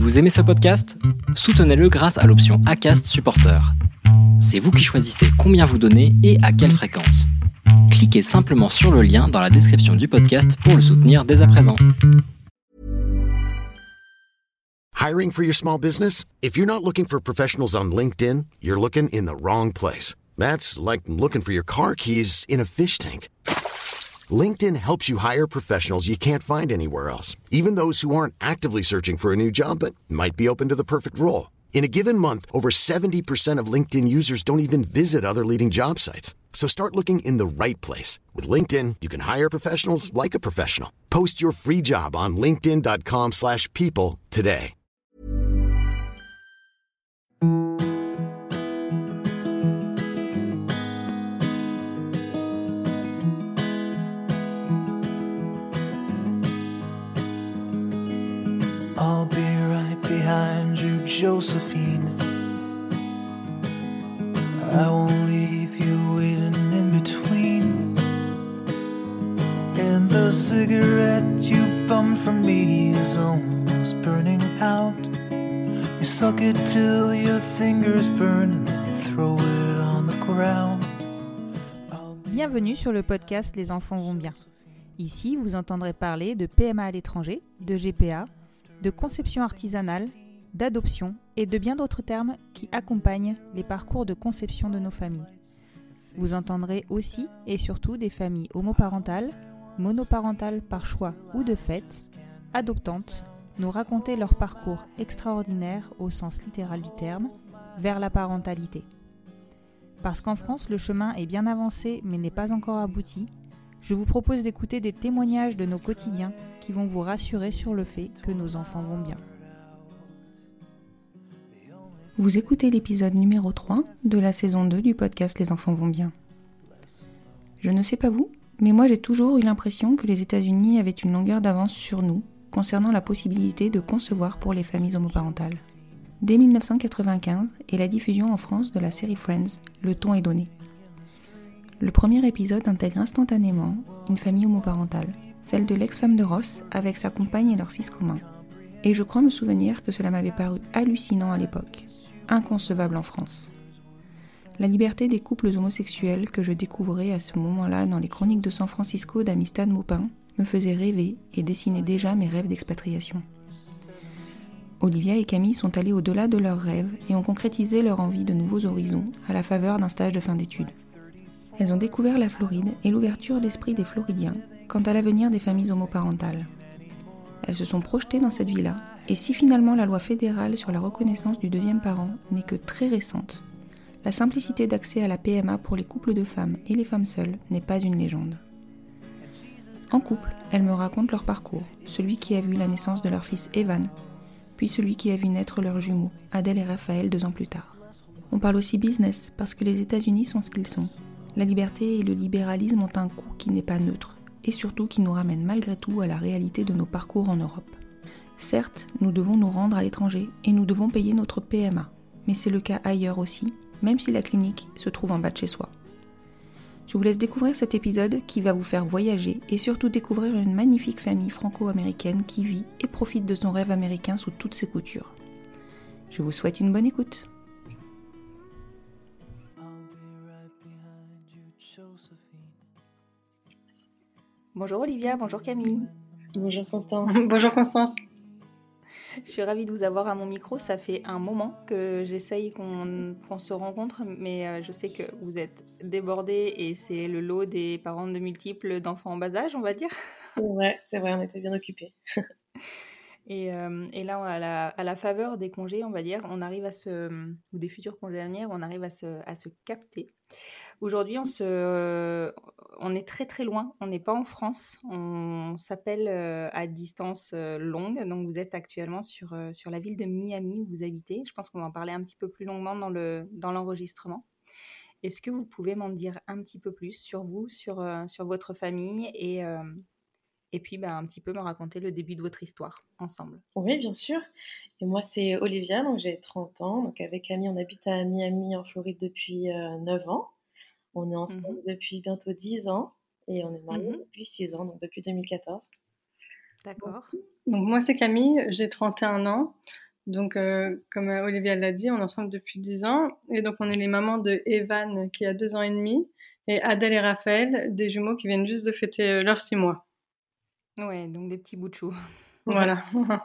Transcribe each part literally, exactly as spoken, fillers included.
Vous aimez ce podcast ? Soutenez-le grâce à l'option Acast Supporter. C'est vous qui choisissez combien vous donnez et à quelle fréquence. Cliquez simplement sur le lien dans la description du podcast pour le soutenir dès à présent. Hiring for your small business? If you're not looking for professionals on LinkedIn, you're looking in the wrong place. That's like looking for your car keys in a fish tank. LinkedIn helps you hire professionals you can't find anywhere else, even those who aren't actively searching for a new job but might be open to the perfect role. In a given month, over seventy percent of LinkedIn users don't even visit other leading job sites. So start looking in the right place. With LinkedIn, you can hire professionals like a professional. Post your free job on linkedin.com slash people today. I'll be right behind you, Josephine. I won't leave you waiting in between. And the cigarette you bummed from me is almost burning out. You suck it till your fingers burn and then you throw it on the ground. Bienvenue sur le podcast Les enfants vont bien. Ici, vous entendrez parler de P M A à l'étranger, de G P A, de conception artisanale, d'adoption et de bien d'autres termes qui accompagnent les parcours de conception de nos familles. Vous entendrez aussi et surtout des familles homoparentales, monoparentales par choix ou de fait, adoptantes, nous raconter leur parcours extraordinaire au sens littéral du terme, vers la parentalité. Parce qu'en France, le chemin est bien avancé mais n'est pas encore abouti, je vous propose d'écouter des témoignages de nos quotidiens qui vont vous rassurer sur le fait que nos enfants vont bien. Vous écoutez l'épisode numéro trois de la saison deux du podcast Les enfants vont bien. Je ne sais pas vous, mais moi j'ai toujours eu l'impression que les États-Unis avaient une longueur d'avance sur nous concernant la possibilité de concevoir pour les familles homoparentales. Dès dix-neuf cent quatre-vingt-quinze et la diffusion en France de la série Friends, le ton est donné. Le premier épisode intègre instantanément une famille homoparentale, celle de l'ex-femme de Ross avec sa compagne et leur fils commun. Et je crois me souvenir que cela m'avait paru hallucinant à l'époque, inconcevable en France. La liberté des couples homosexuels que je découvrais à ce moment-là dans les chroniques de San Francisco d'Amistad Maupin me faisait rêver et dessinait déjà mes rêves d'expatriation. Olivia et Camille sont allées au-delà de leurs rêves et ont concrétisé leur envie de nouveaux horizons à la faveur d'un stage de fin d'études. Elles ont découvert la Floride et l'ouverture d'esprit des Floridiens quant à l'avenir des familles homoparentales. Elles se sont projetées dans cette vie-là, et si finalement la loi fédérale sur la reconnaissance du deuxième parent n'est que très récente, la simplicité d'accès à la P M A pour les couples de femmes et les femmes seules n'est pas une légende. En couple, elles me racontent leur parcours, celui qui a vu la naissance de leur fils Evan, puis celui qui a vu naître leurs jumeaux, Adèle et Raphaël, deux ans plus tard. On parle aussi business, parce que les États-Unis sont ce qu'ils sont. La liberté et le libéralisme ont un coût qui n'est pas neutre, et surtout qui nous ramène malgré tout à la réalité de nos parcours en Europe. Certes, nous devons nous rendre à l'étranger, et nous devons payer notre P M A, mais c'est le cas ailleurs aussi, même si la clinique se trouve en bas de chez soi. Je vous laisse découvrir cet épisode qui va vous faire voyager, et surtout découvrir une magnifique famille franco-américaine qui vit et profite de son rêve américain sous toutes ses coutures. Je vous souhaite une bonne écoute. Bonjour Olivia, bonjour Camille. Bonjour Constance. Bonjour Constance. Je suis ravie de vous avoir à mon micro. Ça fait un moment que j'essaye qu'on, qu'on se rencontre, mais je sais que vous êtes débordés et c'est le lot des parents de multiples d'enfants en bas âge, on va dire. Ouais, c'est vrai, on était bien occupés. Et, euh, et là, à la, à la faveur des congés, on va dire, on arrive à se, ou des futurs congés à venir, on arrive à se, à se capter. Aujourd'hui, on, se, on est très très loin, on n'est pas en France, on s'appelle à distance longue, donc vous êtes actuellement sur, sur la ville de Miami où vous habitez. Je pense qu'on va en parler un petit peu plus longuement dans, le, dans l'enregistrement. Est-ce que vous pouvez m'en dire un petit peu plus sur vous, sur, sur votre famille et, euh, et puis bah, un petit peu me raconter le début de votre histoire ensemble? Oui, bien sûr. Et moi, c'est Olivia, donc j'ai trente ans. Donc avec Camille, on habite à Miami en Floride depuis euh, neuf ans. On est ensemble mmh. depuis bientôt dix ans et on est mariés mmh. depuis six ans, donc depuis deux mille quatorze. D'accord. Donc, donc moi, c'est Camille, j'ai trente et un ans. Donc, euh, comme euh, Olivia l'a dit, on est ensemble depuis dix ans. Et donc, on est les mamans de Evan, qui a deux ans et demi, et Adèle et Raphaël, des jumeaux qui viennent juste de fêter euh, leurs six mois. Ouais, donc des petits bouts de chou. Voilà.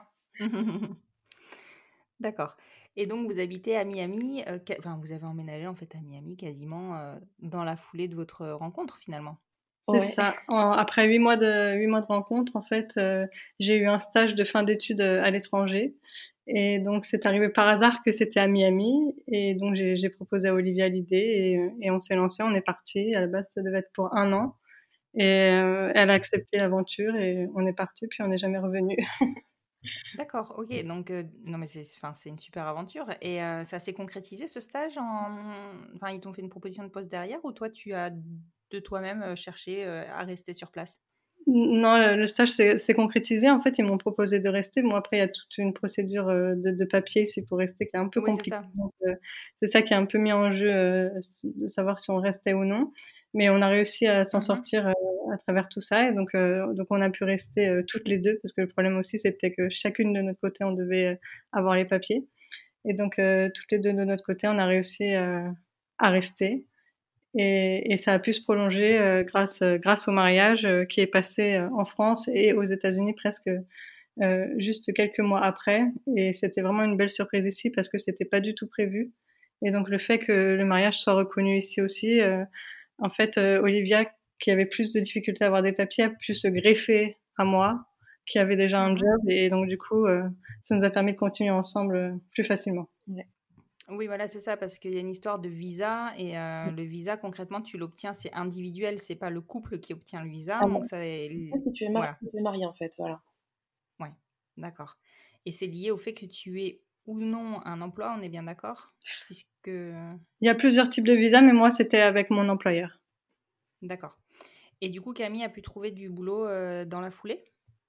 D'accord. Et donc, vous habitez à Miami, euh, ca- enfin, vous avez emménagé en fait à Miami quasiment euh, dans la foulée de votre rencontre finalement. C'est Ouais. ça. En- après huit mois de huit mois de rencontre, en fait, euh, j'ai eu un stage de fin d'études euh, à l'étranger. Et donc, c'est arrivé par hasard que c'était à Miami. Et donc, j'ai, j'ai proposé à Olivia l'idée et, euh, et on s'est lancé, on est parti. À la base, ça devait être pour un an. Et euh, elle a accepté l'aventure et on est parti, puis on n'est jamais revenu. D'accord, ok. Donc, euh, non, mais c'est, enfin, c'est une super aventure. Et euh, ça s'est concrétisé ce stage en... Enfin, ils t'ont fait une proposition de poste derrière ou toi, tu as de toi-même euh, cherché euh, à rester sur place? Non, le le stage s'est s'est concrétisé. En fait, ils m'ont proposé de rester. Bon, après, il y a toute une procédure euh, de, de papier ici pour rester qui est un peu Oui, c'est compliquée. ça. Donc, euh, c'est ça qui est un peu mis en jeu, euh, de savoir si on restait ou non. Mais on a réussi à s'en Mhm. sortir euh, à travers tout ça. Et donc, euh, donc on a pu rester euh, toutes les deux parce que le problème aussi, c'était que chacune de notre côté, on devait euh, avoir les papiers. Et donc, euh, toutes les deux de notre côté, on a réussi euh, à rester. Et, et ça a pu se prolonger euh, grâce, euh, grâce au mariage euh, qui est passé euh, en France et aux États-Unis presque euh, juste quelques mois après. Et c'était vraiment une belle surprise ici parce que c'était pas du tout prévu. Et donc le fait que le mariage soit reconnu ici aussi, euh, en fait, euh, Olivia, qui avait plus de difficultés à avoir des papiers, a pu se greffer à moi, qui avait déjà un Mhm. job. Et donc du coup, euh, ça nous a permis de continuer ensemble euh, plus facilement. Ouais. Oui, voilà, c'est ça, parce qu'il y a une histoire de visa et euh, le visa, concrètement, tu l'obtiens, c'est individuel, c'est pas le couple qui obtient le visa, Ah donc bon, ça est... si tu es marié, Voilà, si tu es marié en fait, voilà. ouais, d'accord. Et c'est lié au fait que tu aies ou non un emploi, on est bien d'accord? Puisque... Il y a plusieurs types de visas, mais moi, c'était avec mon employeur. D'accord. Et du coup, Camille a pu trouver du boulot euh, dans la foulée?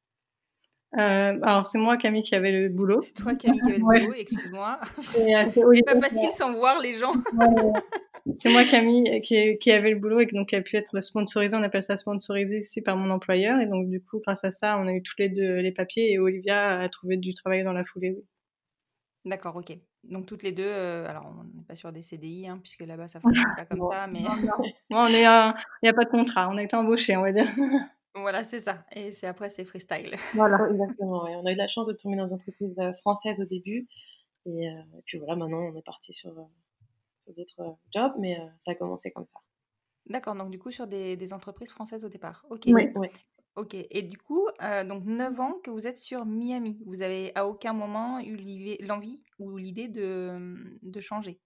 Euh, alors, c'est moi, Camille, qui avait le boulot. C'est toi, Camille, qui avait le Ouais. boulot, excuse-moi. Et, euh, c'est C'est Olivia pas qui facile sans voir les gens. a- ouais, c'est moi, Camille, qui, qui avait le boulot et qui, donc, qui a pu être sponsorisée. On appelle ça sponsorisé ici par mon employeur. Et donc, du coup, grâce à ça, on a eu tous les deux les papiers et Olivia a trouvé du travail dans la foulée. Oui. D'accord, ok. Donc toutes les deux, euh, alors on n'est pas sur des C D I, hein, puisque là-bas ça fonctionne pas comme Bon. ça, mais Non, non. Bon, on est, il n'y a pas de contrat. On a été embauchés, on va dire. voilà, c'est ça. Et c'est après, c'est freestyle. Voilà. Ouais, exactement, ouais. On a eu de la chance de tomber dans une entreprise euh, française au début. Et, euh, et puis voilà, maintenant on est parti sur, euh, sur d'autres euh, jobs, mais euh, ça a commencé comme ça. D'accord, donc du coup sur des, des entreprises françaises au départ. Ok. Oui. Ouais. Ok. Et du coup, euh, donc neuf ans que vous êtes sur Miami. Vous avez à aucun moment eu l'i- l'envie ou l'idée de, de changer?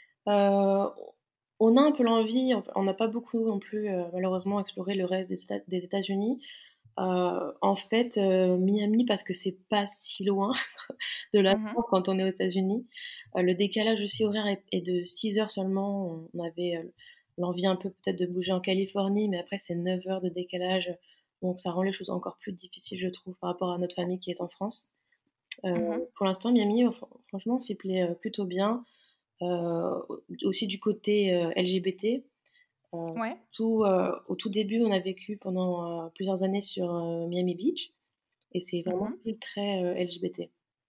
Euh, on a un peu l'envie, on- on n'a pas beaucoup non plus euh, malheureusement exploré le reste des, Éta- des États-Unis. Euh, en fait, euh, Miami, parce que c'est pas si loin de la Mhm. France quand on est aux États-Unis. Euh, le décalage aussi horaire est, est de six heures seulement. On avait euh, l'envie un peu peut-être de bouger en Californie, mais après c'est neuf heures de décalage. Donc ça rend les choses encore plus difficiles, je trouve, par rapport à notre famille qui est en France. Euh, Mhm. pour l'instant, Miami, fr- franchement, on s'y plaît euh, plutôt bien. Euh, aussi du côté euh, L G B T. Euh, Ouais. tout, euh, au tout début, on a vécu pendant euh, plusieurs années sur euh, Miami Beach et c'est vraiment Mhm. une ville très euh, L G B T.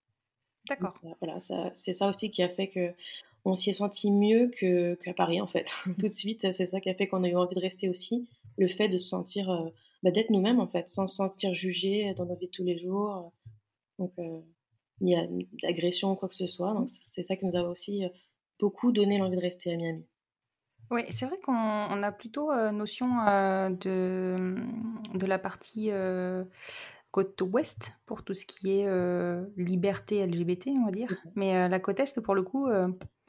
Donc, D'accord. euh, voilà, ça, c'est ça aussi qui a fait que on s'y est senti mieux que, qu'à Paris en fait. Tout de suite, c'est ça qui a fait qu'on a eu envie de rester aussi. Le fait de se sentir, euh, bah, d'être nous-mêmes en fait, sans se sentir jugé dans nos vies de tous les jours. Donc, euh, ni a- d'agression ou quoi que ce soit. Donc, c'est ça qui nous a aussi euh, beaucoup donné l'envie de rester à Miami. Oui, c'est vrai qu'on on a plutôt euh, notion euh, de, de la partie euh, côte ouest pour tout ce qui est euh, liberté L G B T, on va dire. Mais euh, la côte est, pour le coup, euh,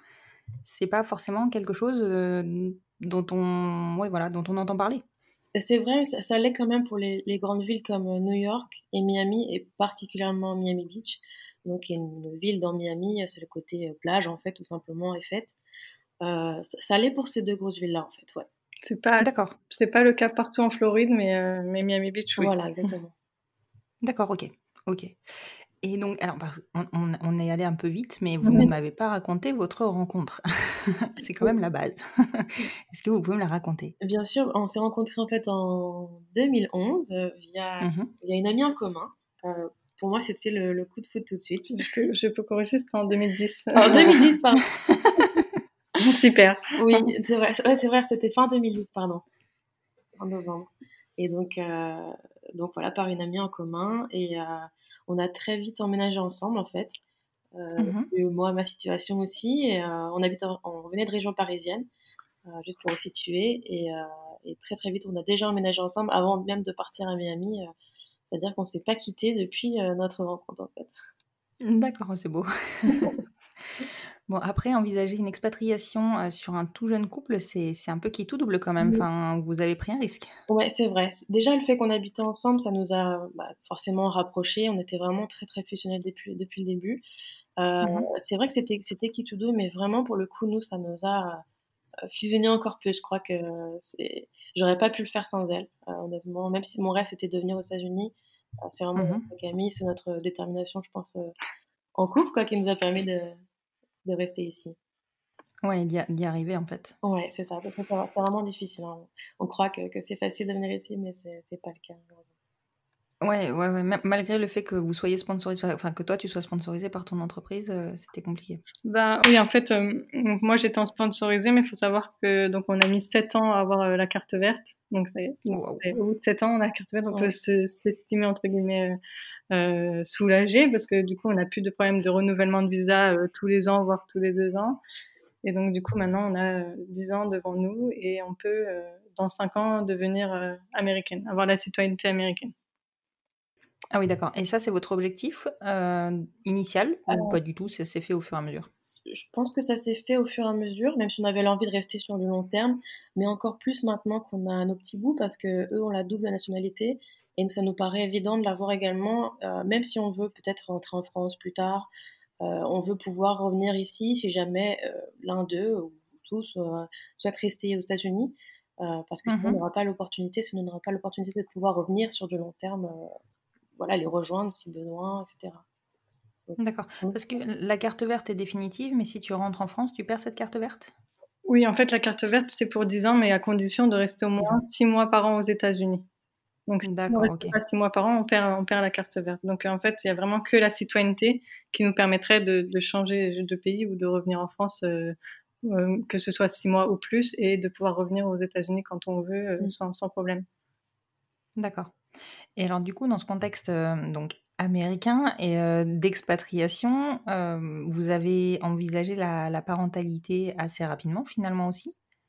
c'est pas forcément quelque chose euh, dont on, ouais, voilà, dont on entend parler. C'est vrai, ça, ça l'est quand même pour les, les grandes villes comme euh, New York et Miami, et particulièrement Miami Beach. Donc, il y a une, une ville dans Miami, euh, c'est le côté euh, plage, en fait, tout simplement, et fête. Euh, ça, ça l'est pour ces deux grosses villes-là, en fait, ouais. C'est pas, D'accord, c'est pas le cas partout en Floride, mais, euh, mais Miami Beach, oui. Voilà, exactement. d'accord, ok, ok. Et donc, alors, parce- on, on- on est allé un peu vite, mais vous ne m'avez pas raconté votre rencontre. C'est quand même la base. Est-ce que vous pouvez me la raconter? Bien sûr, on s'est rencontrés en fait en deux mille onze euh, via, Mhm. via une amie en commun. Euh, pour moi, c'était le, le coup de foudre tout de suite. Je peux, je peux corriger, c'était en deux mille dix. En deux mille dix, pardon. Super. Oui, c'est vrai, ouais, c'est vrai, c'était fin deux mille dix, pardon. En novembre. Et donc, euh, donc voilà, par une amie en commun. Et euh, on a très vite emménagé ensemble, en fait. Euh, Mhm. et moi, ma situation aussi. Et, euh, on habite, en- on venait de région parisienne, euh, juste pour vous situer. Et, euh, et très très vite, on a déjà emménagé ensemble avant même de partir à Miami. euh, C'est-à-dire qu'on s'est pas quitté depuis euh, notre rencontre, en fait. D'accord, c'est beau. Bon, après, envisager une expatriation euh, sur un tout jeune couple, c'est, c'est un peu qui est tout double quand même. Enfin, vous avez pris un risque. Ouais, c'est vrai. Déjà, le fait qu'on habitait ensemble, ça nous a bah, forcément rapprochés. On était vraiment très très fusionnels depuis, depuis le début. Euh, Mhm. c'est vrai que c'était c'était qui tout doux, mais vraiment pour le coup, nous, ça nous a euh, fusionné encore plus. Je crois que c'est, j'aurais pas pu le faire sans elle, euh, honnêtement. Même si mon rêve c'était de venir aux États-Unis, euh, c'est vraiment Mhm. notre Camille, c'est notre détermination, je pense, euh, en couple, quoi, qui nous a permis de, de rester ici. Ouais, d'y, a- d'y arriver en fait. Ouais, c'est ça. Parce que c'est c'est vraiment difficile, hein. On croit que, que c'est facile de venir ici, mais c'est c'est pas le cas, malheureusement. Ouais, ouais, ouais. ma- Malgré le fait que vous soyez sponsorisé, enfin que toi tu sois sponsorisé par ton entreprise, euh, c'était compliqué. Ben oui, en fait, euh, donc moi j'étais en sponsorisé, mais il faut savoir que donc on a mis sept ans à avoir euh, la carte verte. Donc ça y est, donc, Wow. ça y est, au bout de sept ans, on a la carte verte, on Ouais. peut se, s'estimer entre guillemets euh, euh, soulagé parce que du coup on n'a plus de problème de renouvellement de visa euh, tous les ans, voire tous les deux ans. Et donc du coup maintenant on a euh, dix ans devant nous et on peut euh, dans cinq ans devenir euh, américaine, avoir la citoyenneté américaine. Ah oui, d'accord. Et ça, c'est votre objectif euh, initial ou pas du tout? Ça s'est fait au fur et à mesure? Je pense que ça s'est fait au fur et à mesure, même si on avait l'envie de rester sur le long terme, mais encore plus maintenant qu'on a nos petits bouts, parce que eux ont la double nationalité, et ça nous paraît évident de l'avoir également, euh, même si on veut peut-être rentrer en France plus tard, euh, on veut pouvoir revenir ici si jamais euh, l'un d'eux ou tous euh, souhaite rester aux États-Unis, euh, parce que sinon on Mhm. n'aura pas l'opportunité, sinon on n'aura pas l'opportunité de pouvoir revenir sur du long terme, euh, voilà, les rejoindre si besoin, et cetera. Donc, D'accord. on- Parce que la carte verte est définitive, mais si tu rentres en France, tu perds cette carte verte? Oui, en fait la carte verte c'est pour dix ans, mais à condition de rester au dix moins ans. six mois par an aux États-Unis. Donc, si on D'accord, reste ok. pas six mois par an, on perd, on perd la carte verte. Donc, en fait, il y a vraiment que la citoyenneté qui nous permettrait de, de changer de pays ou de revenir en France, euh, euh, que ce soit six mois ou plus, et de pouvoir revenir aux États-Unis quand on veut, euh, sans, sans problème. D'accord. Et alors, du coup, dans ce contexte euh, donc américain et euh, d'expatriation, euh, vous avez envisagé la, la parentalité assez rapidement, finalement aussi?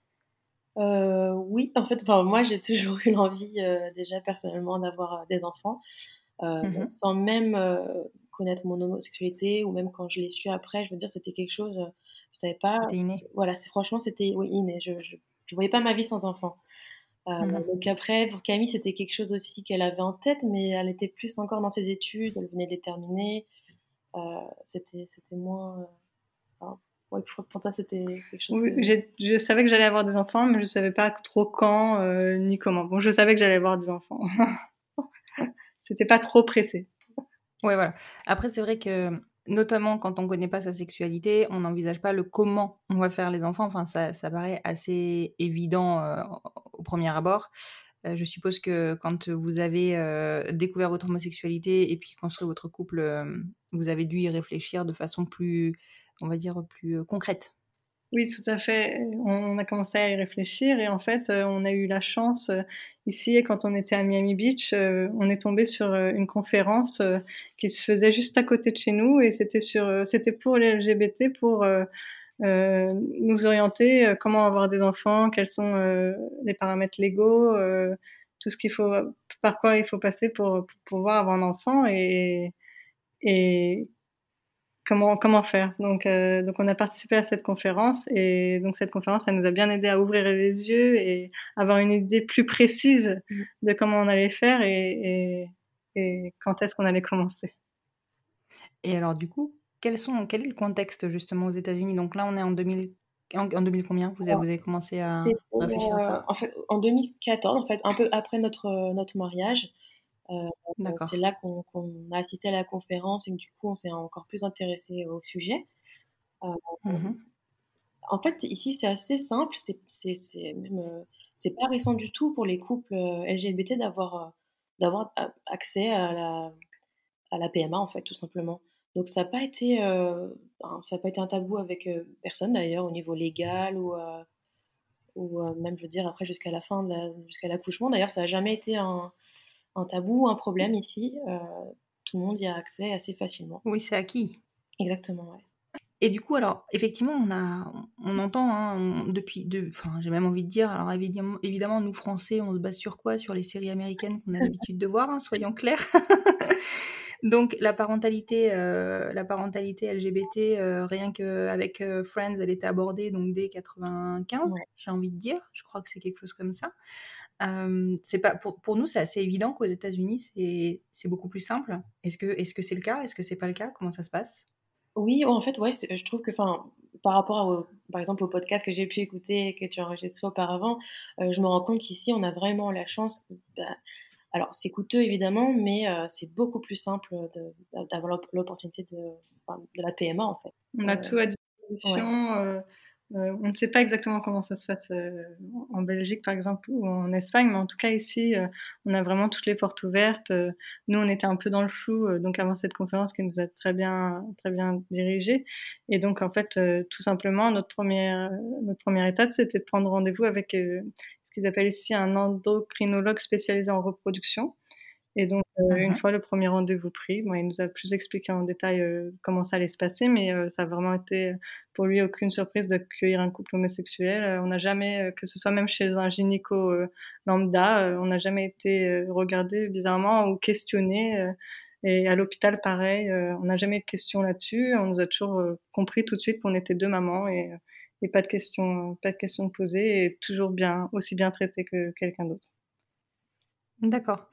Euh, oui, en fait, enfin, moi, j'ai toujours eu l'envie, euh, déjà personnellement, d'avoir euh, des enfants, euh, Mhm. sans même euh, connaître mon homosexualité ou même quand je l'ai su après, je veux dire, c'était quelque chose, euh, je savais pas. C'était inné. Voilà, c'est franchement, c'était oui, inné. Je, je, je voyais pas ma vie sans enfant. Euh, Mhm. donc après, pour Camille, c'était quelque chose aussi qu'elle avait en tête, mais elle était plus encore dans ses études, elle venait de les terminer. Euh, c'était, c'était moins. euh, enfin, ouais, pour pour toi, c'était quelque chose Oui, que. j'ai- je savais que j'allais avoir des enfants, mais je savais pas trop quand, euh, ni comment. Bon, je savais que j'allais avoir des enfants. C'était pas trop pressé. Ouais, voilà. Après, c'est vrai que, notamment quand on connaît pas sa sexualité, on n'envisage pas le comment on va faire les enfants. Enfin, ça, ça paraît assez évident euh, au premier abord. Euh, je suppose que quand vous avez euh, découvert votre homosexualité et puis construit votre couple, euh, vous avez dû y réfléchir de façon plus, on va dire, plus euh, concrète. Oui, tout à fait. On on a commencé à y réfléchir et en fait, heu, on a eu la chance, heu, ici quand on était à Miami Beach, heu, on est tombé sur, heu, une conférence, heu, qui se faisait juste à côté de chez nous et c'était sur, heu, c'était pour les L G B T pour, heu heu, nous orienter, heu, comment avoir des enfants, quels sont, heu, les paramètres légaux, heu, tout ce qu'il faut par quoi il faut passer pour pour pouvoir avoir un enfant et et Comment comment faire? Donc heu, donc on a participé à cette conférence et donc cette conférence, ça nous a bien aidé à ouvrir les yeux et avoir une idée plus précise de comment on allait faire et et et quand est-ce qu'on allait commencer. Et alors, du coup, quels sont, quel est le contexte justement aux États-Unis? Donc là, on est en deux mille, en, en deux mille combien? Vous avez, vous avez commencé à C'était, réfléchir à euh, ça? en fait, en deux mille quatorze, en fait, un peu après notre, euh, notre mariage. Euh, c'est D'accord. là qu'on qu'on a assisté à la conférence et que du coup, on s'est encore plus intéressé au sujet. Euh, Mhm. en fait, ici, c'est assez simple. C'est c'est- c'est même, euh, c'est pas récent du tout pour les couples euh, L G B T d'avoir euh, d'avoir a- accès à la, à la P M A, en fait, tout simplement. Donc ça n'a pas été, heu, ben, ça a pas été un tabou avec, heu, personne d'ailleurs au niveau légal ou, heu, ou, heu, même je veux dire après jusqu'à la fin de la jusqu'à l'accouchement. D'ailleurs, ça a jamais été un un tabou, un problème ici, heu, tout le monde y a accès assez facilement. Oui, c'est acquis. Exactement, ouais. Et du coup, alors, effectivement, on a, on entend, hein, on- depuis, de, enfin, j'ai même envie de dire, alors évidemment, évidemment, nous Français, on se base sur quoi? Sur les séries américaines qu'on a l'habitude de voir, hein, soyons clairs. Donc, la parentalité, euh, la parentalité L G B T, euh, rien qu'avec euh, Friends, elle était abordée donc dès quatre-vingt-quinze, Ouais. j'ai envie de dire. Je crois que c'est quelque chose comme ça. Euh, c'est pas, pour, pour nous, c'est assez évident qu'aux États-Unis, c'est, c'est beaucoup plus simple. Est-ce que, est-ce que c'est le cas? Est-ce que c'est pas le cas? Comment ça se passe? Oui, en fait, ouais, c'est je trouve que, enfin, par rapport au par exemple, au podcast que j'ai pu écouter et que tu as enregistré auparavant, heu, je me rends compte qu'ici, on a vraiment la chance, bah, alors c'est coûteux évidemment, mais heu, c'est beaucoup plus simple, de d'avoir l'op l'opportunité de, enfin, de la P M A, en fait. On a Heu, tout à ouais. disposition. Euh, euh, on ne sait pas exactement comment ça se passe euh, en Belgique, par exemple, ou en Espagne, mais en tout cas ici, euh, on a vraiment toutes les portes ouvertes. Euh, nous, on était un peu dans le flou, euh, donc avant cette conférence qui nous a très bien, très bien dirigée. Et donc, en fait, euh, tout simplement, notre première, notre première étape, c'était de prendre rendez-vous avec euh, ce qu'ils appellent ici un endocrinologue spécialisé en reproduction. Et donc, euh, une Mhm. fois le premier rendez-vous pris, bon, il nous a plus expliqué en détail euh, comment ça allait se passer, mais euh, ça a vraiment été pour lui aucune surprise d'accueillir un couple homosexuel. Euh, on n'a jamais, euh, que ce soit même chez un gynéco euh, lambda, euh, on n'a jamais été euh, regardé bizarrement ou questionné. Euh, et à l'hôpital, pareil, euh, on n'a jamais eu de questions là-dessus. On nous a toujours euh, compris tout de suite qu'on était deux mamans et, et pas de questions, pas de questions posées et toujours bien, aussi bien traité que quelqu'un d'autre. D'accord.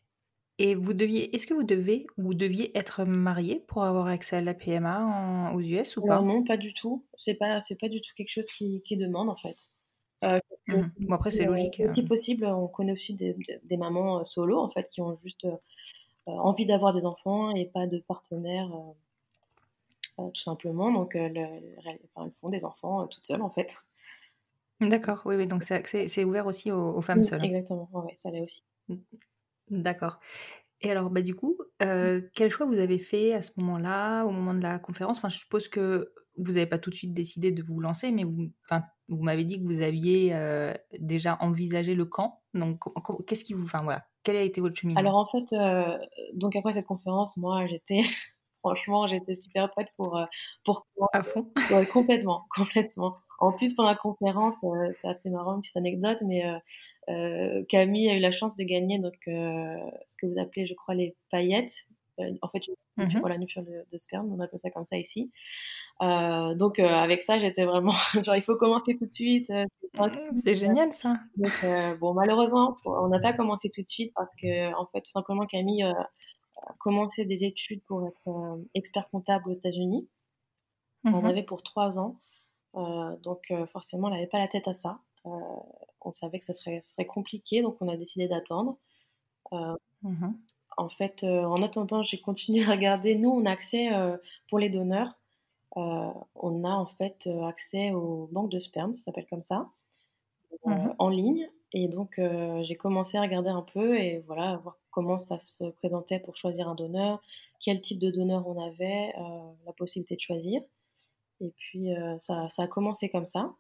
Et vous deviez, est-ce que vous devez ou vous deviez être marié pour avoir accès à la P M A en- aux U S ou Alors pas? non, pas du tout. C'est pas c'est pas du tout quelque chose qui qui demande, en fait. Heu, c'est Mhm. Bon, après, c'est logique. c'est euh. aussi possible, on connaît aussi des des des mamans, heu, solo, en fait, qui ont juste, heu, envie d'avoir des enfants et pas de partenaire, heu heu, tout simplement. Donc heu, le elles enfin, elles font des enfants, heu, toutes seules, en fait. D'accord, oui, oui, donc c'est accès- c'est ouvert aussi aux, aux femmes Mmh, seules. exactement, ouais, ouais, ça l'est aussi. D'accord. Et alors, bah, du coup, euh, quel choix vous avez fait à ce moment-là, au moment de la conférence? Enfin, je suppose que vous n'avez pas tout de suite décidé de vous lancer, mais vous, enfin, vous m'avez dit que vous aviez euh, déjà envisagé le camp. Donc, co- co- qu'est-ce qui vous, enfin voilà, quel a été votre Alors cheminement? en fait, heu, donc après cette conférence, moi, j'étais franchement, j'étais super prête pour, heu, pour À fond. ouais, complètement, complètement. En plus, pendant la conférence, heu, c'est assez marrant, une petite anecdote, mais heu heu, Camille a eu la chance de gagner donc heu, ce que vous appelez, je crois, les paillettes. Heu, en fait, une une Mhm. voilà, une fleur de de sperme, on appelle ça comme ça ici. Heu, donc heu, avec ça, j'étais vraiment genre: «Il faut commencer tout de suite, heu, c'est Mm, gratuit». c'est génial ça. Donc heu, bon, malheureusement, on n'a pas commencé tout de suite parce qu'en fait, tout simplement, Camille, heu, a commencé des études pour être, heu, expert comptable aux États-Unis. Elle en Mhm. avait pour trois ans. Heu, donc heu, forcément, elle avait pas la tête à ça. Heu, on savait que ça serait ça serait compliqué, donc on a décidé d'attendre. Heu, Mhm. en fait, heu, en attendant, j'ai continué à regarder. Nous, on a accès, heu, pour les donneurs, heu, on a en fait, heu, accès aux banques de sperme, ça s'appelle comme ça, heu, Mhm. en ligne et donc heu, j'ai commencé à regarder un peu et voilà, voir comment ça se présentait pour choisir un donneur, quel type de donneur on avait, heu, la possibilité de choisir et puis, heu, ça ça a commencé comme ça.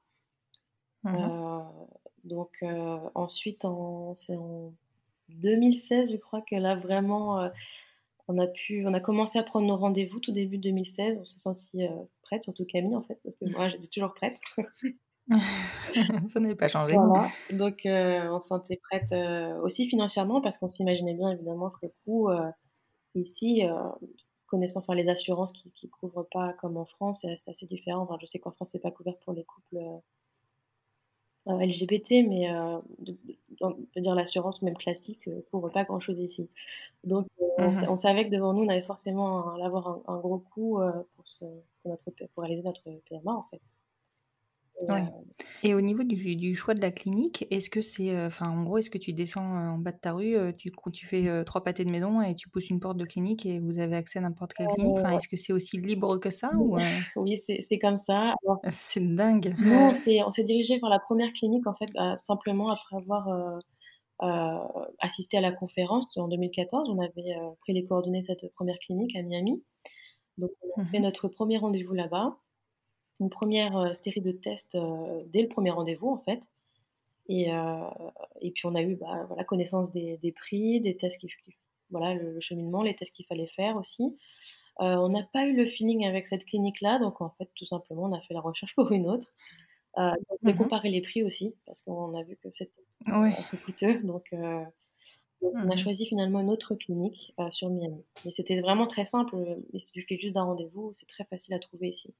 Mhm. Heu, donc heu, ensuite en c'est en deux mille seize, je crois que là vraiment, heu, on a pu on a commencé à prendre nos rendez-vous tout début deux mille seize. On s'est senties, heu, prêtes, surtout Camille en fait, parce que moi j'étais toujours prête. Ça n'avait pas changé. Voilà, donc heu, on se sentait prête, heu, aussi financièrement parce qu'on s'imaginait bien évidemment que le coût, heu, ici, heu, connaissant enfin les assurances qui qui couvrent pas comme en France, c'est c'est assez différent. Enfin je sais qu'en France c'est pas couvert pour les couples, heu Heu, L G B T, mais heu, de de on peut dire l'assurance même classique, heu, couvre pas grand chose ici. Donc heu, on sa Mhm. on savait que devant nous, on allait forcément un avoir un un gros coût, heu, pour se pour notre P pour réaliser notre P M A, en fait et Ouais. heu Et au niveau du, du choix de la clinique, est-ce que c'est, euh, enfin, en gros, est-ce que tu descends euh, en bas de ta rue, euh, tu, cou- tu fais euh, trois pâtés de maison et tu pousses une porte de clinique et vous avez accès à n'importe quelle clinique? Enfin, est-ce que c'est aussi libre que ça oui, ou euh, oui, c'est c'est comme ça. Alors c'est dingue? nous, on s'est on s'est dirigés vers la première clinique, en fait, bah, simplement après avoir, heu euh, assisté à la conférence en deux mille quatorze. On avait euh, pris les coordonnées de cette première clinique à Miami. Donc, on a mmh. fait notre premier rendez-vous là-bas. Une première euh, série de tests euh, dès le premier rendez-vous, en fait. Et, euh, et puis, on a eu bah, voilà, connaissance des, des prix, des tests, qui, qui, voilà, le, le cheminement, les tests qu'il fallait faire aussi. Euh, on n'a pas eu le feeling avec cette clinique-là. Donc, en fait, tout simplement, on a fait la recherche pour une autre. Euh, donc, on a mmh. comparé les prix aussi, parce qu'on a vu que c'était oui. un peu coûteux. Donc, euh, donc mmh. on a choisi finalement une autre clinique euh, sur Miami. Mais c'était vraiment très simple. Il suffit juste d'un rendez-vous. C'est très facile à trouver ici.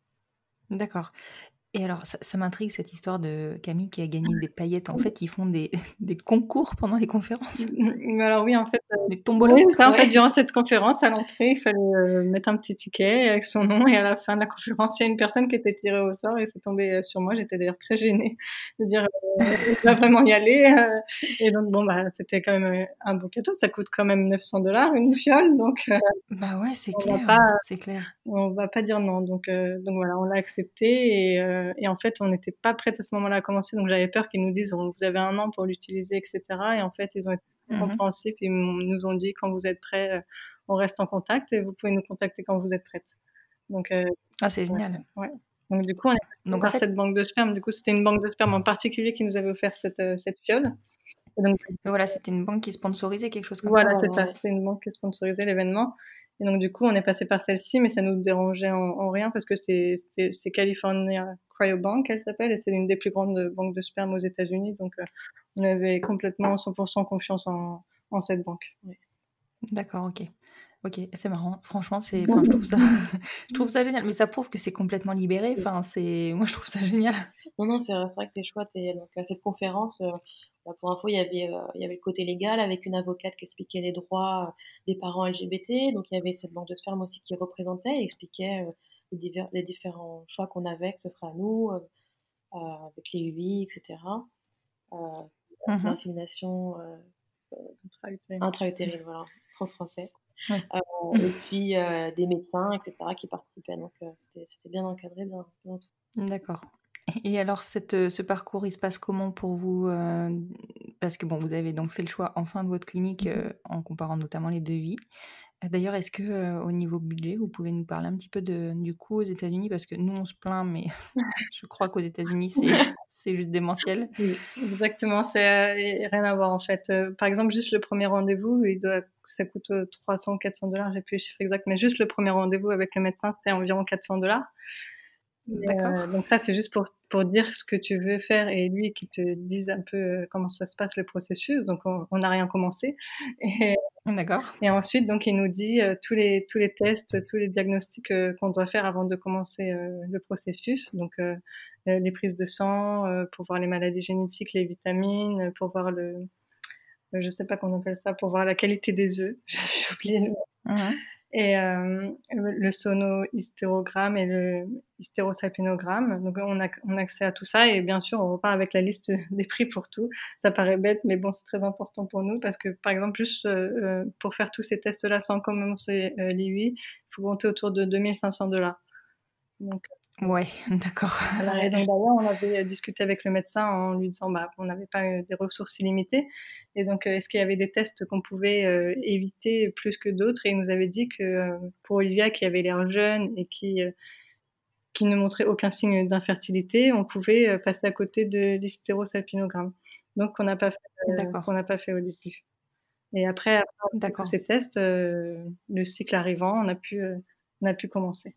D'accord. Et alors, ça, ça m'intrigue cette histoire de Camille qui a gagné des paillettes. En fait, ils font des, des concours pendant les conférences. Alors oui, en fait, euh, des tombolas. Oui, ça, en ouais. fait, durant cette conférence, à l'entrée, il fallait euh, mettre un petit ticket avec son nom, et à la fin de la conférence, il y a une personne qui était tirée au sort et c'est tombé sur moi. J'étais d'ailleurs très gênée de dire euh, je dois vraiment y aller. Euh, et donc bon, bah, c'était quand même un beau cadeau. Ça coûte quand même neuf cents dollars une fiole, donc. Euh, bah ouais, c'est on clair. Va pas, c'est clair. On va pas dire non. Donc euh, donc voilà, on l'a accepté et, euh, et en fait, on n'était pas prête à ce moment-là à commencer. Donc j'avais peur qu'ils nous disent oh, vous avez un an pour l'utiliser, et cetera. Et en fait, ils ont été Mmh. compréhensifs. Ils nous ont dit quand vous êtes prêts, on reste en contact et vous pouvez nous contacter quand vous êtes prête. Donc, euh, ah, c'est génial. Ouais. Donc, du coup, on est passé donc, par en fait... cette banque de sperme. Du coup, c'était une banque de sperme en particulier qui nous avait offert cette, euh, cette fiole. Et donc, et voilà, c'était une banque qui sponsorisait quelque chose comme voilà, ça. Voilà, c'est ça. C'était une banque qui sponsorisait l'événement. Et donc, du coup, on est passé par celle-ci, mais ça nous dérangeait en, en rien parce que c'est, c'est, c'est California Cryobank, elle s'appelle, et c'est l'une des plus grandes banques de sperme aux États-Unis. Donc, euh, on avait complètement cent pour cent confiance en, en cette banque. Oui. D'accord, ok. Ok, c'est marrant. Franchement, c'est, enfin, je trouve ça, je trouve ça génial. Mais ça prouve que c'est complètement libéré. Enfin, c'est, moi, je trouve ça génial. Non, non, c'est, c'est vrai que c'est chouette. Et donc, à cette conférence, euh, pour info, il y avait, euh, il y avait le côté légal avec une avocate qui expliquait les droits des parents L G B T. Donc, il y avait cette banque de sperme aussi qui représentait et expliquait euh, les, divers, les différents choix qu'on avait, que ce ferait à nous, euh, euh, avec les U I, et cetera. Euh, mm-hmm. L'insémination euh, intra-utérine, intra-utérine, voilà, en français. Ouais. Euh, et puis euh, des médecins, et cetera, qui participaient. Donc euh, c'était, c'était bien encadré, bien, bien tout. D'accord. Et alors, cette, ce parcours, il se passe comment pour vous euh, parce que bon, vous avez donc fait le choix enfin de votre clinique euh, en comparant notamment les devis. D'ailleurs, est-ce que euh, au niveau budget, vous pouvez nous parler un petit peu de, du coût aux États-Unis, parce que nous on se plaint, mais je crois qu'aux États-Unis c'est, c'est juste démentiel. Oui, exactement, c'est euh, rien à voir en fait. Euh, par exemple, juste le premier rendez-vous, il doit, ça coûte euh, trois cents, quatre cents dollars, j'ai plus le chiffre exact, mais juste le premier rendez-vous avec le médecin, c'est environ quatre cents dollars. D'accord. Euh, donc ça, c'est juste pour, pour dire ce que tu veux faire et lui qui te dise un peu comment ça se passe le processus. Donc on n'a rien commencé. Et, D'accord. Et ensuite, donc il nous dit euh, tous les tous les tests, tous les diagnostics euh, qu'on doit faire avant de commencer euh, le processus. Donc euh, les prises de sang euh, pour voir les maladies génétiques, les vitamines, pour voir le, euh, je sais pas comment on appelle ça, pour voir la qualité des œufs. J'ai oublié le nom. Mm-hmm. Et euh, le sono-hystérogramme et le hystérosalpingogramme. Donc on a, on a accès à tout ça et bien sûr on repart avec la liste des prix pour tout. Ça paraît bête mais bon c'est très important pour nous parce que par exemple juste euh, pour faire tous ces tests-là sans commencer euh, l'I U I, il faut compter autour de deux mille cinq cents dollars. Donc ouais, d'accord. Voilà, et donc d'ailleurs, on avait discuté avec le médecin en lui disant bah on n'avait pas des ressources illimitées et donc euh, est-ce qu'il y avait des tests qu'on pouvait euh, éviter plus que d'autres et il nous avait dit que euh, pour Olivia qui avait l'air jeune et qui euh, qui ne montrait aucun signe d'infertilité, on pouvait euh, passer à côté de l'hystérosalpingogramme. Donc qu'on n'a pas fait euh, qu'on n'a pas fait au début. Et après, après tous ces tests, euh, le cycle arrivant, on a pu euh, on a pu commencer.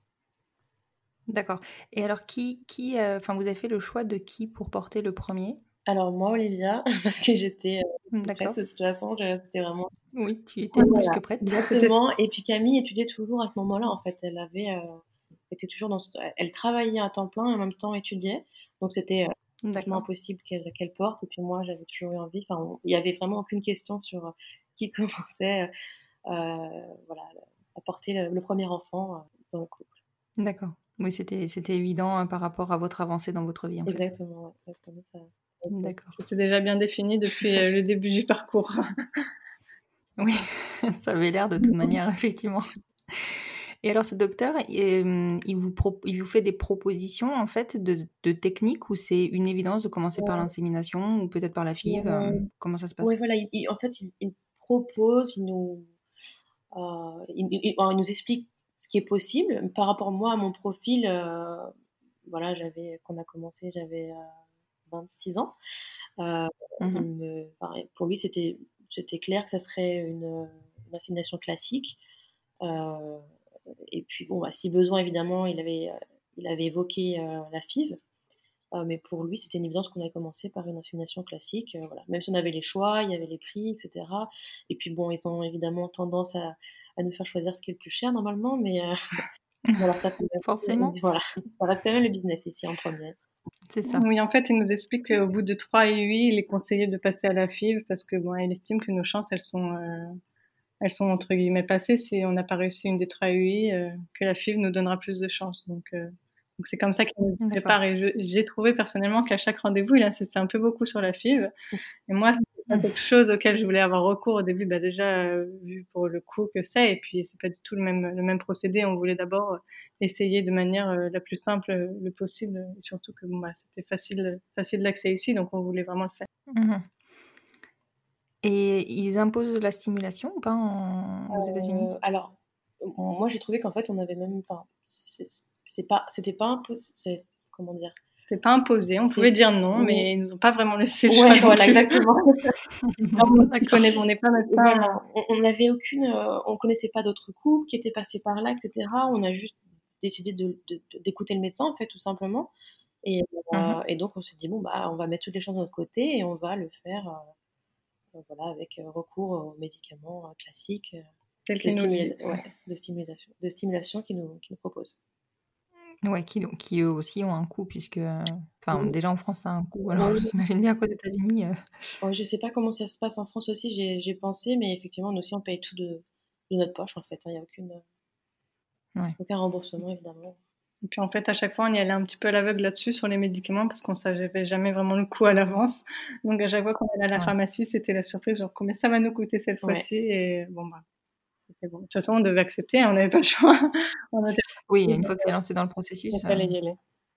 D'accord. Et alors, qui, qui, enfin, euh, vous avez fait le choix de qui pour porter le premier ? Alors moi, Olivia, parce que j'étais euh, D'accord. prête de toute façon, j'étais vraiment. Oui, tu étais voilà. plus que prête. Exactement. Et puis Camille étudiait toujours à ce moment-là. En fait, elle avait, euh, était toujours dans, elle travaillait à temps plein et en même temps étudiait. Donc c'était euh, impossible qu'elle, qu'elle porte. Et puis moi, j'avais toujours eu envie. Enfin, on, il y avait vraiment aucune question sur euh, qui commençait, euh, voilà, à porter le, le premier enfant euh, dans le couple. D'accord. Oui, c'était, c'était évident hein, par rapport à votre avancée dans votre vie, en exactement, fait. Exactement, ça. D'accord. C'était déjà bien défini depuis euh, le début du parcours. Oui, ça avait l'air de toute manière, effectivement. Et alors, ce docteur, euh, il, vous pro- il vous fait des propositions en fait de, de techniques ou c'est une évidence de commencer par Ouais. l'insémination ou peut-être par la F I V euh, Ouais. Comment ça se Oui, passe? voilà, il, il- en fait, il, il propose, il nous, euh, il, il- il nous explique ce qui est possible. Par rapport, moi, à mon profil, euh, voilà, j'avais, quand on a commencé, j'avais euh, vingt-six ans. Euh, il Mhm. me, enfin, pour lui, c'était, c'était clair que ça serait une, une insémination classique. Euh, et puis, bon, bah, si besoin, évidemment, il avait, euh, il avait évoqué euh, la F I V. Euh, mais pour lui, c'était une évidence qu'on avait commencé par une insémination classique. Euh, voilà. Même si on avait les choix, il y avait les prix, et cetera. Et puis bon, ils ont évidemment tendance à, à nous faire choisir ce qui est le plus cher normalement, mais euh, voilà, ça, fait, Forcément, voilà, ça reste quand même le business ici en premier. c'est ça. Oui, en fait, il nous explique qu'au bout de trois I U I, il est conseillé de passer à la F I V parce que bon, il estime que nos chances, elles sont, euh, elles sont entre guillemets passées si on n'a pas réussi une des trois I U I, euh, que la F I V nous donnera plus de chances. Donc, euh, donc c'est comme ça qu'il nous D'accord. prépare. Et je- j'ai trouvé personnellement qu'à chaque rendez-vous, il insistait un peu beaucoup sur la F I V. Et moi, c'est pas Mm. quelque chose auquel je voulais avoir recours au début, bah déjà euh, vu pour le coût que c'est, et puis c'est pas du tout le même le même procédé. On voulait d'abord euh, essayer de manière euh, la plus simple euh, le possible, et surtout que bon bah c'était facile facile d'accès ici, donc on voulait vraiment le faire. Mhm. Et ils imposent la stimulation ou pas en- aux États-Unis? Euh, alors, moi j'ai trouvé qu'en fait on avait même, enfin, c'est c'est pas, c'était pas impossible, c'est comment dire. C'était pas imposé, on C'est- pouvait dire non, oui. mais ils nous ont pas vraiment laissé le Ouais, choix. non voilà, plus. exactement. Alors, on connaît, on n'est pas médecin. Voilà, on- on n'avait aucune, euh, on connaissait pas d'autres couples qui étaient passés par là, et cetera. On a juste décidé de, de- de- d'écouter le médecin, en fait, tout simplement. Et, euh, Mhm. et donc, on s'est dit, bon, bah, on va mettre toutes les chances de notre côté et on va le faire, euh, voilà, avec euh, recours aux médicaments euh, classiques euh, Tel de, qu'il nous le dit. stimula- ouais, de stimulation, de stimulation qu'ils nous, qu'ils nous proposent. Ouais, qui, qui eux aussi ont un coût, puisque. Enfin, Oui. déjà en France, ça a un coût, alors Oui. j'imagine bien qu'aux États-Unis. euh, Ouais, je sais pas comment ça se passe en France aussi, j'ai, j'ai pensé, mais effectivement, nous aussi, on paye tout de, de notre poche, en fait. Il n'y a aucune, Ouais. aucun remboursement, évidemment. Et puis en fait, à chaque fois, on y allait un petit peu à l'aveugle là-dessus sur les médicaments parce qu'on savait jamais vraiment le coût à l'avance. Donc à chaque fois qu'on allait à la Ouais. pharmacie, c'était la surprise, genre combien ça va nous coûter cette Ouais. fois-ci. Et bon, bah, c'était bon. De toute façon, on devait accepter, on n'avait pas le choix. On était Oui, une fois que c'est lancé dans le processus. il fallait euh, y aller.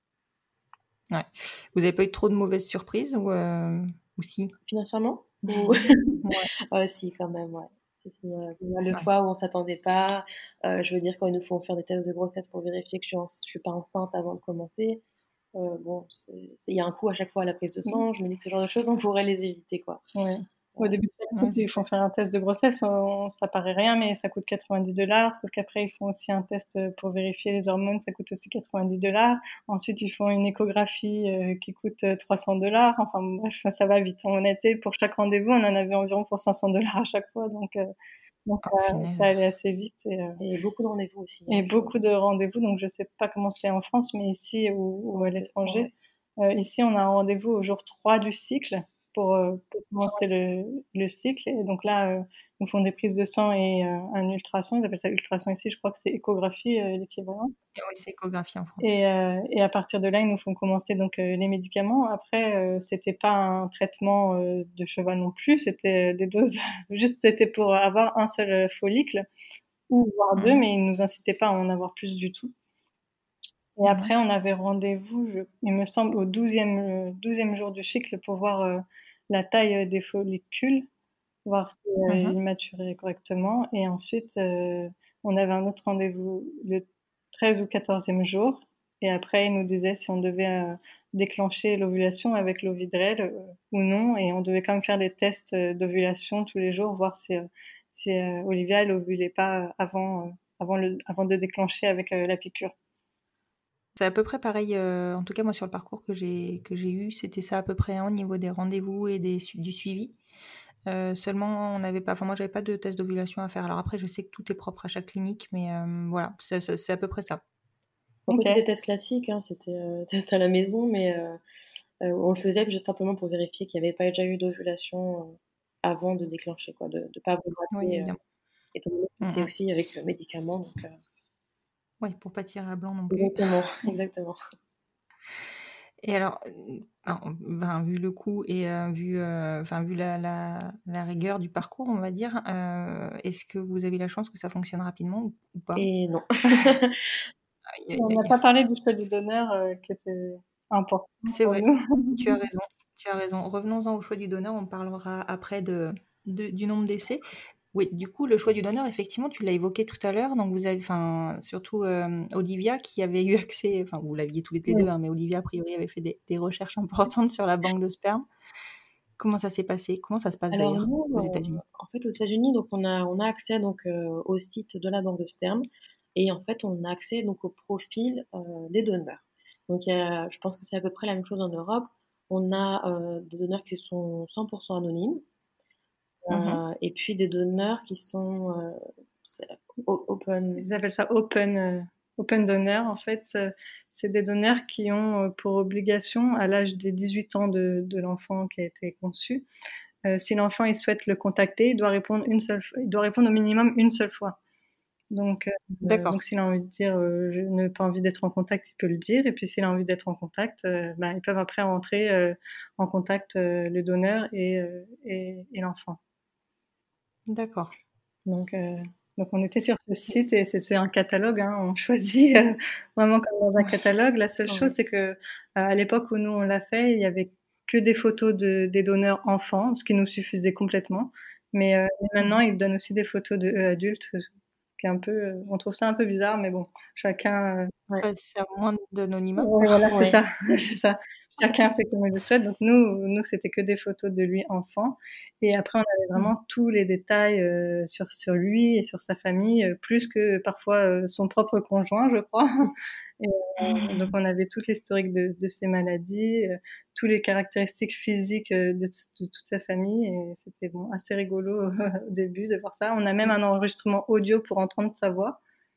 Ouais. Vous n'avez pas eu trop de mauvaises surprises ou, euh, ou si? Financièrement ou... Ouais. euh, Si, quand même, ouais. Si, si, euh, il y a le Ouais. fois où on s'attendait pas. Euh, je veux dire, quand il nous faut faire des tests de grossesse pour vérifier que je suis, en... je suis pas enceinte avant de commencer, euh, bon, c'est- c'est- il y a un coût à chaque fois à la prise de sang. Je me dis que ce genre de choses, on pourrait les éviter, quoi. Ouais. Au Ouais. début de chaque Ouais, couple, c'est ils font faire un test de grossesse, on, ça paraît rien, mais ça coûte quatre-vingt-dix dollars. Sauf qu'après, ils font aussi un test pour vérifier les hormones, ça coûte aussi quatre-vingt-dix dollars. Ensuite, ils font une échographie euh, qui coûte trois cents dollars. Enfin bref, ça va vite. En honnêteté, pour chaque rendez-vous, on en avait environ pour cinq cents dollars à chaque fois, donc, euh, donc Oh, ça, punaise. ça allait assez vite. Et, euh, Et beaucoup de rendez-vous aussi. et hein, je- beaucoup de rendez-vous, donc je sais pas comment c'est en France, mais ici ou, ou à l'étranger. Ouais. Euh, ici, on a un rendez-vous au jour trois du cycle pour, euh, pour commencer le, le cycle. Et donc là, euh, ils nous font des prises de sang et euh, un ultrason. Ils appellent ça ultrason ici, je crois que c'est échographie euh, l'équivalent. Et oui, c'est échographie en France. Et, euh, et à partir de là, ils nous font commencer donc euh, les médicaments. Après, euh, c'était pas un traitement euh, de cheval non plus, c'était des doses. Juste, c'était pour avoir un seul follicle ou voire deux, Mhm. mais ils nous incitaient pas à en avoir plus du tout. Et Mhm. après, on avait rendez-vous, je, il me semble, au douzième, euh, douzième jour du cycle pour voir euh, la taille euh, des follicules, voir si euh, Mhm. ils maturaient correctement. Et ensuite, euh, on avait un autre rendez-vous le treize ou quatorzième jour. Et après, il nous disait si on devait euh, déclencher l'ovulation avec l'Ovidrel euh, ou non. Et on devait quand même faire des tests euh, d'ovulation tous les jours, voir si, euh, si euh, Olivia, elle ovulait pas avant, euh, avant, le, avant de déclencher avec euh, la piqûre. C'est à peu près pareil, euh, en tout cas moi sur le parcours que j'ai que j'ai eu, c'était ça à peu près hein, au niveau des rendez-vous et des, su- du suivi. Euh, seulement, on n'avait pas, enfin moi j'avais pas de test d'ovulation à faire. Alors après, je sais que tout est propre à chaque clinique, mais euh, voilà, c'est, c'est- c'est à peu près ça. Après, Ok. c'est des tests classiques, hein, c'était euh, test à la maison, mais euh, euh, on le faisait juste simplement pour vérifier qu'il n'y avait pas déjà eu d'ovulation euh, avant de déclencher, quoi, de ne pas avoir Oui, raté, euh, évidemment. étant donné que c'était Mhm. aussi avec le médicament. Donc, euh, Ouais, pour pas tirer à blanc non plus. exactement, exactement. Et alors, euh, alors, ben, vu le coût et euh, vu, euh, enfin, vu la, la, la rigueur du parcours, on va dire, euh, est-ce que vous avez la chance que ça fonctionne rapidement ou, ou pas? Et non. Aïe, aïe, On n'a aïe. pas parlé du choix du donneur euh, qui était important C'est pour vrai, nous. tu as raison. Tu as raison. Revenons-en au choix du donneur, on parlera après de, de- du nombre d'essais. Oui, du coup, le choix du donneur, effectivement, tu l'as évoqué tout à l'heure. Donc, vous avez, enfin, surtout euh, Olivia qui avait eu accès, enfin, vous l'aviez tous les Oui. deux, hein, mais Olivia, a priori, avait fait des, des recherches importantes sur la banque de sperme. Comment ça s'est passé? Comment ça se passe Alors d'ailleurs nous, aux euh, États-Unis? en fait, aux États-Unis, donc on a, on a accès donc euh, au site de la banque de sperme et en fait, on a accès donc au profil euh, des donneurs. Donc, il y a- je pense que c'est à peu près la même chose en Europe. On a euh, des donneurs qui sont cent pour cent anonymes Mhm. euh, et puis des donneurs qui sont euh, c'est o- open. Ils appellent ça open, euh, open donor. En fait, euh, c'est des donneurs qui ont euh, pour obligation, à l'âge des dix-huit ans de, de l'enfant qui a été conçu, euh, si l'enfant il souhaite le contacter, il doit répondre une seule, fois- il doit répondre au minimum une seule fois. Donc, euh, D'accord. donc s'il a envie de dire euh, je n'ai pas envie d'être en contact, il peut le dire. Et puis s'il a envie d'être en contact, euh, bah, ils peuvent après rentrer euh, en contact euh, le donneur et, euh, et, et l'enfant. D'accord. Donc, euh, donc on était sur ce site et c'était un catalogue. Hein, on choisit euh, vraiment comme dans un Ouais. catalogue. La seule Ouais. chose, c'est que euh, à l'époque où nous on l'a fait, il y avait que des photos de, des donneurs enfants, ce qui nous suffisait complètement. Mais, euh, mais maintenant, Mhm. ils donnent aussi des photos de eux adultes, ce qui est un peu, euh, on trouve ça un peu bizarre, mais bon, chacun. Euh, Ouais. Ouais, c'est à moins d'anonymat, Ouais, quoi. voilà, c'est Ouais. ça, c'est ça. Chacun fait comme il le souhaite. Donc nous, nous c'était que des photos de lui enfant. Et après, on avait Mhm. vraiment tous les détails euh, sur sur lui et sur sa famille, euh, plus que parfois euh, son propre conjoint, je crois. Et, euh, donc on avait toute l'historique de, de ses maladies, euh, tous les caractéristiques physiques euh, de, de toute sa famille. Et c'était bon, assez rigolo euh, au début de voir ça. On a même un enregistrement audio pour entendre sa voix.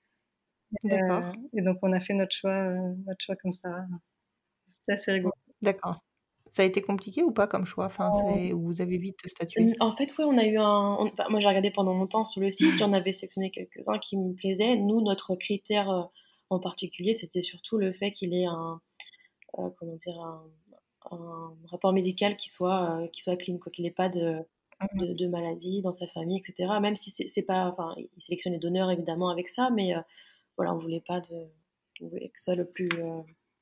Et, euh, D'accord. et donc on a fait notre choix, euh, notre choix comme ça. C'était assez rigolo. D'accord. Ça a été compliqué ou pas comme choix? Enfin, c'est... ou vous avez vite statué? En fait, oui, on a eu un. on- enfin, moi, j'ai regardé pendant longtemps sur le site, j'en avais sélectionné quelques-uns qui me plaisaient. Nous, notre critère euh, en particulier, c'était surtout le fait qu'il ait un, euh, comment dire, un, un rapport médical qui soit, euh, qui soit clean, quoi, qu'il n'ait pas de, Mhm. de, de maladie dans sa famille, et cetera. Même si c'est c'est pas. Enfin, il sélectionne les donneurs évidemment avec ça, mais euh, voilà, on voulait pas de. On voulait que ce soit le plus, euh,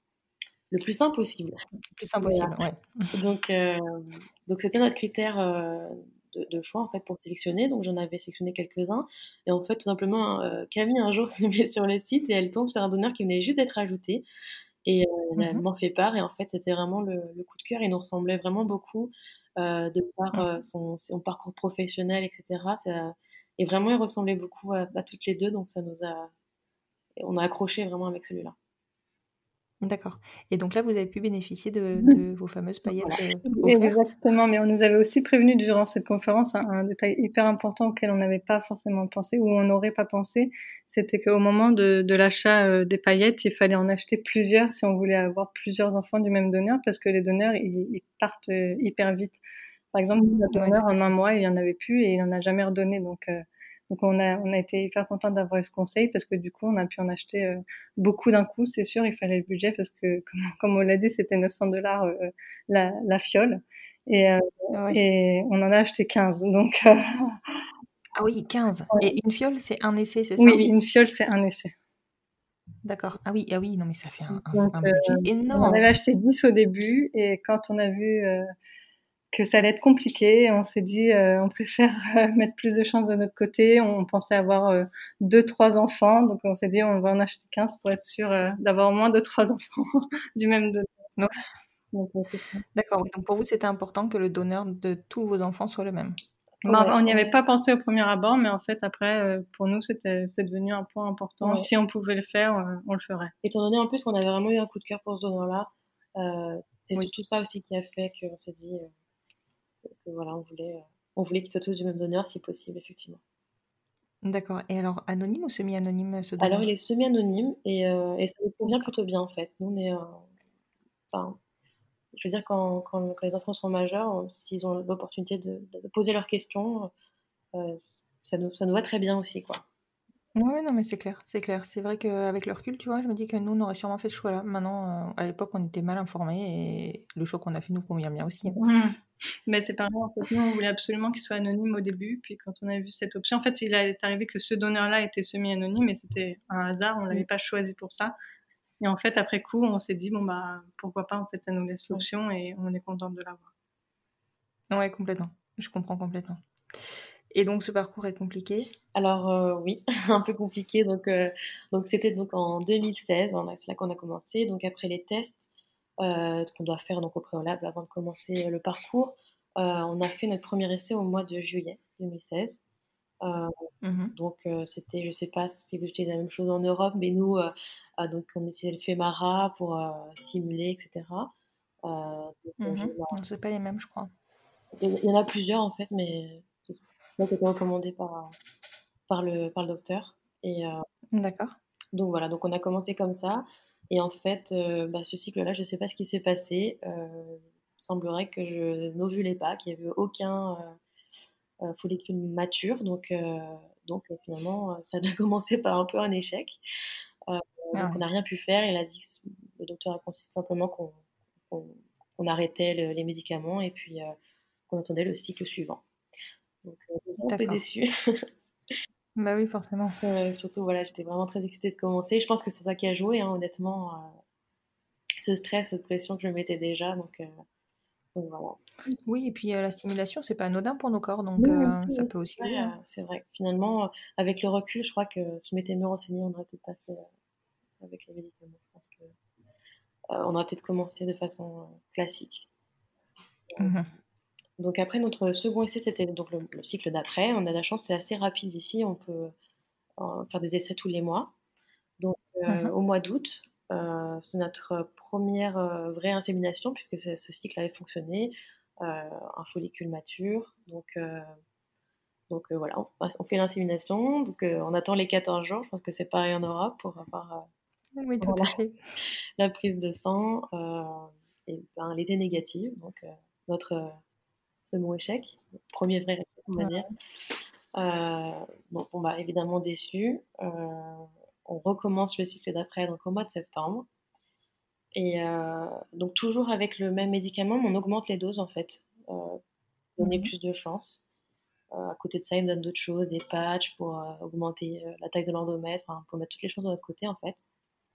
le plus simple possible. Plus Voilà. impossible, ouais. Donc, euh, donc c'était notre critère euh, de, de choix en fait pour sélectionner. Donc j'en avais sélectionné quelques-uns. Et en fait, tout simplement, euh, Camille un jour se met sur le site et elle tombe sur un donneur qui venait juste d'être ajouté. Et euh, elle Mhm. m'en fait part. Et en fait, c'était vraiment le, le coup de cœur. Il nous ressemblait vraiment beaucoup euh, de par Mhm. euh, son, son parcours professionnel, et cetera. Ça- et vraiment, il ressemblait beaucoup à, à toutes les deux. Donc ça nous a, on a accroché vraiment avec celui-là. D'accord. Et donc là, vous avez pu bénéficier de, de vos fameuses paillettes euh, offertes? Exactement, mais on nous avait aussi prévenu durant cette conférence un, un détail hyper important auquel on n'avait pas forcément pensé ou on n'aurait pas pensé, c'était qu'au moment de, de l'achat euh, des paillettes, il fallait en acheter plusieurs si on voulait avoir plusieurs enfants du même donneur parce que les donneurs, ils, ils partent euh, hyper vite. Par exemple, notre Oui, donneur, tout à en un fait. mois, il n'y en avait plus et il n'en a jamais redonné. Donc, euh, donc on a, on a été hyper content d'avoir eu ce conseil parce que du coup, on a pu en acheter euh, beaucoup d'un coup. C'est sûr, il fallait le budget parce que, comme, comme on l'a dit, c'était neuf cents dollars euh, la, la fiole. Et, euh, Ouais. et on en a acheté quinze. Donc, euh, Ah oui, quinze. Et une fiole, c'est un essai, c'est oui, ça? une fiole, c'est un essai. D'accord. Ah oui, ah oui, non mais ça fait un, un- Donc, un euh, budget on en énorme. avait acheté dix au début et quand on a vu euh, que ça allait être compliqué. On s'est dit, euh, on préfère euh, mettre plus de chances de notre côté. On pensait avoir euh, deux, trois enfants. Donc, on s'est dit, on va en acheter quinze pour être sûr euh, d'avoir au moins deux, trois enfants du même donneur. Non. Donc, euh, c'est ça. D'accord. Oui. Donc pour vous, c'était important que le donneur de tous vos enfants soit le même. Bah, Ouais, on n'y avait ouais, pas pensé au premier abord, mais en fait, après, euh, pour nous, c'était, c'est devenu un point important. ouais. Si on pouvait le faire, euh, on le ferait. Étant donné en plus qu'on avait vraiment eu un coup de cœur pour ce donneur-là, euh, c'est Oui. surtout ça aussi qui a fait qu'on s'est dit euh, que voilà, on voulait, euh, on voulait qu'ils soient tous du même donneur si possible, effectivement. D'accord. Et alors, anonyme ou semi-anonyme ce Alors il donneur? est semi-anonyme et, euh, et ça nous convient D'accord. plutôt bien en fait. Nous on est, euh, enfin, je veux dire quand, quand, quand les enfants sont majeurs, on- s'ils ont l'opportunité de, de poser leurs questions, euh, ça nous, ça nous va très bien aussi quoi. Ouais, non, mais c'est clair, c'est clair. C'est vrai qu'avec le recul, tu vois, je me dis que nous, on aurait sûrement fait ce choix-là. Maintenant, euh, à l'époque, on était mal informés et le choix qu'on a fait nous convient bien aussi. hein. Mmh. Mais c'est pareil, en fait, nous, on voulait absolument qu'il soit anonyme au début, puis quand on a vu cette option, en fait, il est arrivé que ce donneur-là était semi-anonyme, et c'était un hasard, on l'avait pas choisi pour ça. Et en fait, après coup, on s'est dit, bon, bah, pourquoi pas, en fait, ça nous laisse l'option, et on est contente de l'avoir. Ouais, complètement. Je comprends complètement. Et donc, ce parcours est compliqué? Alors euh, oui, un peu compliqué. Donc euh, donc c'était donc en deux mille seize, on a- c'est là qu'on a commencé. Donc après les tests euh, qu'on doit faire donc au préalable avant de commencer euh, le parcours, euh, on a fait notre premier essai au mois de juillet deux mille seize. Euh, Mhm. donc euh, c'était, je sais pas si vous utilisez la même chose en Europe, mais nous euh, euh, donc on utilisait le Femara pour euh, stimuler, et cetera. Euh, donc, euh, Mhm. je- bah, Non, c'est pas les mêmes, je crois. il y en a plusieurs en fait, mais c'est ça qui était recommandé par par le par le docteur. Et euh, D'accord. Donc voilà, donc on a commencé comme ça. Et en fait, euh, bah, ce cycle-là, je ne sais pas ce qui s'est passé. Euh, il semblerait que je n'ovulais pas, qu'il n'y avait aucun euh, euh, follicule mature. Donc, euh, donc euh, finalement, euh, ça a commencé par un peu un échec. Euh, Ah donc on ouais. n'a rien pu faire. Il a dit, que- le docteur a conseillé tout simplement qu'on qu'on- qu'on arrêtait le- les médicaments et puis euh, qu'on attendait le cycle suivant. Donc euh, j'étais un peu D'accord. déçue. Bah oui, forcément. Euh, surtout, voilà, j'étais vraiment très excitée de commencer. Je pense que c'est ça qui a joué, hein, honnêtement. Euh, ce stress, cette pression que je mettais déjà. Donc, euh, donc voilà. Oui, et puis euh, la stimulation, c'est pas anodin pour nos corps, donc Oui, oui, euh, ça oui, peut aussi c'est vrai, jouer. euh, hein. c'est vrai. Finalement, euh, avec le recul, je crois que si je m'étais mieux renseignée, on aurait peut-être pas fait euh, avec les médicaments. Je pense que euh, on aurait peut-être commencé de façon euh, classique. Mhm. Donc après, notre second essai, c'était donc le, le cycle d'après. On a de la chance, c'est assez rapide ici. On peut euh, faire des essais tous les mois. Donc euh, Mhm. au mois d'août, euh, c'est notre première euh, vraie insémination puisque c'est- ce cycle avait fonctionné. Euh, un follicule mature. Donc, euh, donc euh, voilà, on, on fait l'insémination. Donc euh, on attend les quatorze jours. Je pense que c'est pareil en Europe pour avoir euh, Oui, tout voilà, à fait. la prise de sang. Euh, et ben, elle était négative. Donc euh, notre euh, second échec, premier vrai échec, on va Ouais. dire. Euh, donc bon, bah, évidemment déçu. Euh, on recommence le cycle d'après, donc au mois de septembre. Et euh, donc toujours avec le même médicament, mais on augmente les doses en fait, euh, pour donner Mhm. plus de chance. Euh, à côté de ça, ils me donnent d'autres choses, des patchs pour euh, augmenter euh, la taille de l'endomètre, enfin, pour mettre toutes les choses de notre côté en fait.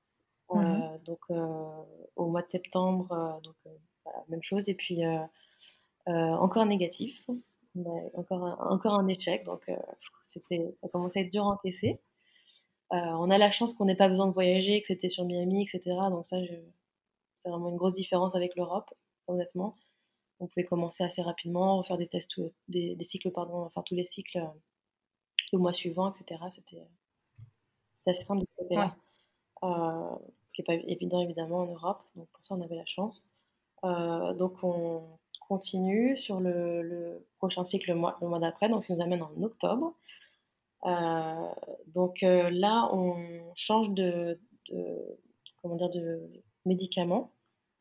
Mhm. Euh, donc euh, au mois de septembre, euh, donc euh, voilà, même chose. Et puis euh, euh, encore négatif, ouais, encore un, encore un échec. Donc euh, c'était, ça commençait à être dur à encaisser. Euh, on a la chance qu'on n'ait pas besoin de voyager, que c'était sur Miami, et cetera. Donc ça, je, c'est vraiment une grosse différence avec l'Europe, honnêtement. On pouvait commencer assez rapidement, faire des tests, tous- des, des cycles, pardon, enfin tous les cycles euh, le mois suivant, et cetera. C'était, c'était assez simple de ce Ouais. côté-là. Euh, ce qui n'est pas évident évidemment en Europe, donc pour ça on avait la chance. Euh, donc on continue sur le, le prochain cycle le mois, le mois d'après, donc ce qui nous amène en octobre. Euh, donc euh, là on change de, de, comment dire, de médicament.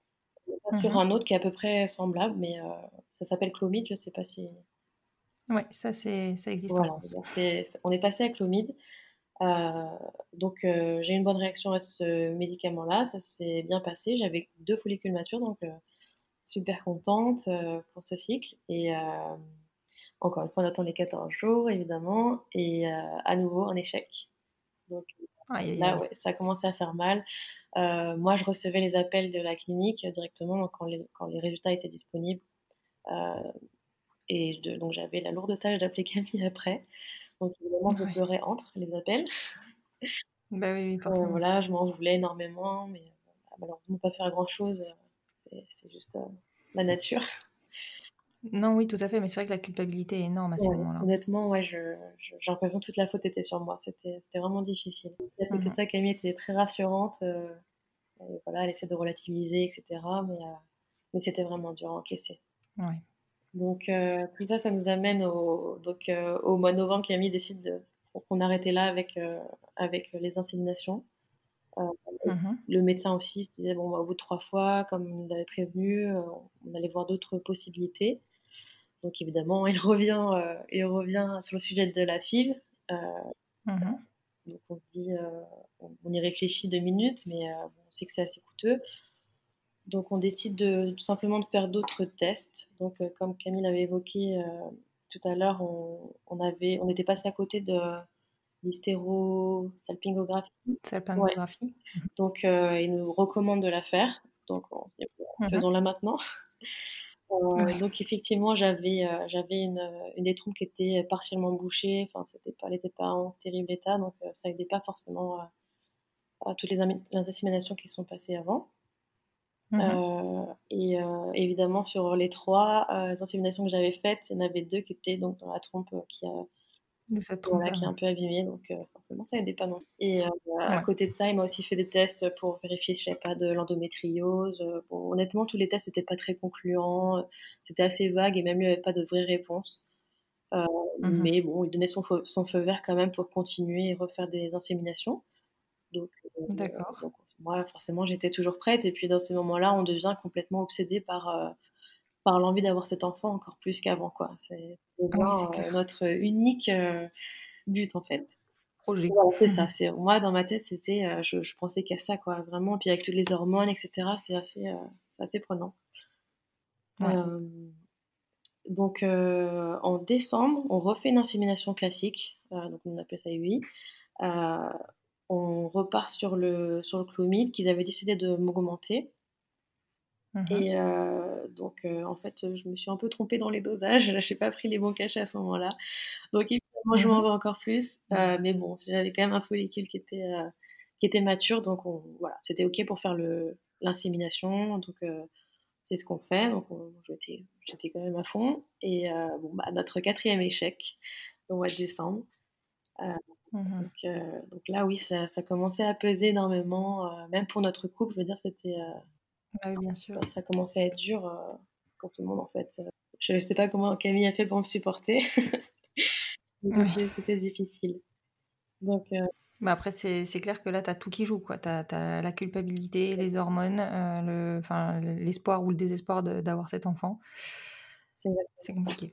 On va sur Mhm. un autre qui est à peu près semblable, mais euh, ça s'appelle Clomid, je ne sais pas si... Ouais, ça, c'est, ça existe en Voilà, France. c'est, c'est, on est passé à Clomid. Euh, donc euh, j'ai eu une bonne réaction à ce médicament-là, ça s'est bien passé. J'avais deux follicules matures, donc euh, super contente euh, pour ce cycle. Et euh, encore une fois, on attend les quatorze jours, évidemment, et euh, à nouveau un échec. Donc Aïe, aïe, là, aïe. ouais, ça a commencé à faire mal. Euh, moi, je recevais les appels de la clinique directement donc quand, les, quand les résultats étaient disponibles. Euh, et de, donc j'avais la lourde tâche d'appeler Camille après. Donc évidemment, je Ouais. pleurais entre les appels. Bah oui, oui, Euh, forcément. voilà, je m'en voulais énormément, mais euh, malheureusement, pas faire grand-chose. euh, c'est, c'est juste euh, la nature. Non, oui, tout à fait, mais c'est vrai que la culpabilité est énorme à ces Ouais, moments-là. honnêtement, ouais, je, je- j'ai l'impression que toute la faute était sur moi. C'était, c'était vraiment difficile. Et à côté de Mhm. ça, Camille était très rassurante. euh, et voilà, elle essaie de relativiser, et cetera. Mais, euh, mais c'était vraiment dur à encaisser. Ouais. Donc euh, tout ça, ça nous amène au, donc, euh, au mois de novembre. Camille décide de, qu'on arrêtait là avec, euh, avec les inséminations. Euh, Mhm. le médecin aussi se disait, bon, bah, au bout de trois fois, comme il nous avait prévenu, euh, on allait voir d'autres possibilités. Donc évidemment, il revient, euh, il revient sur le sujet de la F I V. Euh, Mhm. Donc on se dit, euh, on, on y réfléchit deux minutes, mais euh, on sait que c'est assez coûteux. Donc on décide de, tout simplement de faire d'autres tests. Donc euh, comme Camille l'avait évoqué euh, tout à l'heure, on, on avait, on était passé à côté de l'hystérosalpingographie. Salpingographie. Ouais. Donc euh, ils nous recommandent de la faire. Donc on, Mhm. faisons-la maintenant. Euh, Ouais. Donc effectivement, j'avais euh, j'avais une, une des trompes qui était partiellement bouchée. Enfin, c'était pas, elle n'était pas en terrible état, donc euh, ça aidait pas forcément à, à toutes les, am- les inséminations qui sont passées avant. Mhm. Euh, et euh, évidemment, sur les trois euh, inséminations que j'avais faites, il y en avait deux qui étaient donc dans la trompe euh, qui a De cette voilà, trompe-là. qui est un peu abîmée, donc euh, forcément ça aidait pas non. Et euh, à Ouais. côté de ça, il m'a aussi fait des tests pour vérifier si j'avais pas de l'endométriose. Euh, Bon, honnêtement, tous les tests n'étaient pas très concluants, euh, c'était assez vague et même lui, il n'y avait pas de vraies réponses. Euh, Mhm. Mais bon, il donnait son feu, son feu vert quand même pour continuer et refaire des inséminations. Donc, euh, D'accord. donc, moi, forcément, j'étais toujours prête. Et puis, dans ces moments-là, on devient complètement obsédé par, euh, par l'envie d'avoir cet enfant encore plus qu'avant, quoi. C'est Oui, c'est euh, clair. notre unique euh, but, en fait. Projet. Voilà, c'est ça. C'est, moi, dans ma tête, c'était, euh, je, je pensais qu'à ça, quoi, vraiment. Puis avec toutes les hormones, et cetera, c'est assez, euh, c'est assez prenant. Ouais. Euh, donc, euh, en décembre, on refait une insémination classique. Euh, donc, on appelle ça I U I. Euh, on repart sur le, sur le clomide qu'ils avaient décidé de m'augmenter. Mhm. Et euh, donc, euh, en fait, je me suis un peu trompée dans les dosages. Je n'ai pas pris les bons cachets à ce moment-là. Donc, évidemment, je m'en Mhm. veux encore plus. Euh, mais bon, j'avais quand même un follicule qui était, euh, qui était mature. Donc, on, voilà, c'était OK pour faire le, l'insémination. Donc, euh, c'est ce qu'on fait. Donc, on, j'étais, j'étais quand même à fond. Et euh, bon, bah, notre quatrième échec au mois de décembre. Euh, Mhm. donc, euh, donc là, oui, ça, ça commençait à peser énormément. Euh, même pour notre couple, je veux dire, c'était... Euh, Ah oui, bien sûr. ça, ça commençait à être dur euh, pour tout le monde en fait. Euh, Je ne sais pas comment Camille a fait pour me supporter. Mais Oui. c'était, c'était difficile. Donc, euh, Bah après, c'est c'est clair que là, tu as tout qui joue, quoi. Tu as la culpabilité, les hormones, euh, le, enfin, l'espoir ou le désespoir de- d'avoir cet enfant. c'est exact. C'est compliqué.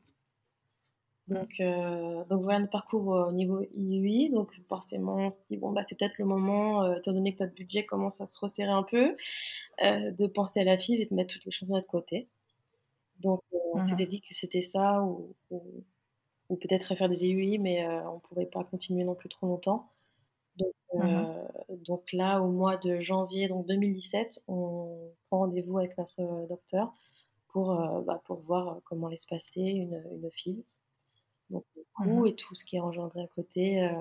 Donc, euh, donc voilà notre parcours euh, au niveau I U I. Donc forcément, on se dit bon bah c'est peut-être le moment, euh, étant donné que notre budget commence à se resserrer un peu, euh, de penser à la fille et de mettre toutes les choses de notre côté. Donc euh, on Mhm. s'était dit que c'était ça ou, ou, ou peut-être faire des I U I, mais euh, on ne pouvait pas continuer non plus trop longtemps. Donc, Mhm. euh, donc là, au mois de janvier donc deux mille dix-sept, on prend rendez-vous avec notre euh, docteur pour, euh, bah, pour voir comment allait se passer une, une fille. Donc le coût Mhm. et tout ce qui est engendré à côté euh,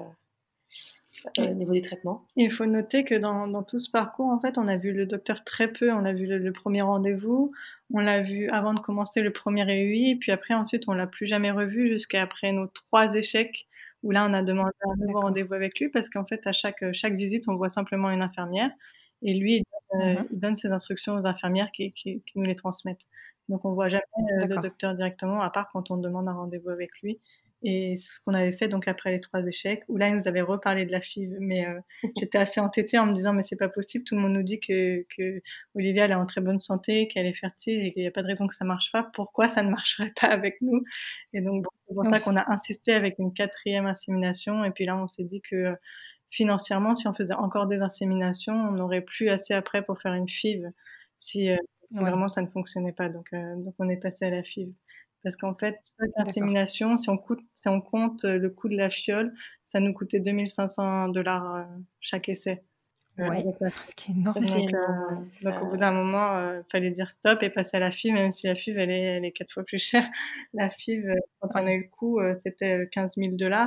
euh, Et au niveau des traitements. il faut noter que dans, dans tout ce parcours, en fait, on a vu le docteur très peu. On a vu le, le premier rendez-vous, on l'a vu avant de commencer le premier I U I, et puis après, ensuite, on l'a plus jamais revu jusqu'à après nos trois échecs, où là, on a demandé un nouveau D'accord. rendez-vous avec lui, parce qu'en fait, à chaque, chaque visite, on voit simplement une infirmière, et lui, il donne, euh, Mhm. il donne ses instructions aux infirmières qui, qui, qui nous les transmettent. Donc, on voit jamais euh, le D'accord. docteur directement, à part quand on demande un rendez-vous avec lui. Et ce qu'on avait fait donc après les trois échecs, où là il nous avait reparlé de la F I V, mais euh, j'étais assez entêtée en me disant mais c'est pas possible, tout le monde nous dit que, que Olivia elle est en très bonne santé, qu'elle est fertile et qu'il n'y a pas de raison que ça marche pas, pourquoi ça ne marcherait pas avec nous? Et donc bon, c'est pour ça Oui. qu'on a insisté avec une quatrième insémination, et puis là on s'est dit que euh, financièrement si on faisait encore des inséminations, on n'aurait plus assez après pour faire une F I V si, euh, si Oui. vraiment ça ne fonctionnait pas, donc, euh, donc on est passé à la F I V. Parce qu'en fait, chaque D'accord. insémination, si on, coûte, si on compte euh, le coût de la fiole, ça nous coûtait deux mille cinq cents dollars euh, chaque essai. Euh, Ouais. avec la- Ce qui est énorme. Ça, c'est Donc, énorme, euh, ouais. donc au Euh, bout d'un moment, il fallait dire stop et passer à la F I V, même si la F I V, elle est, elle est quatre fois plus chère. La F I V, euh, quand on a Oui. eu le coût, euh, c'était quinze mille dollars.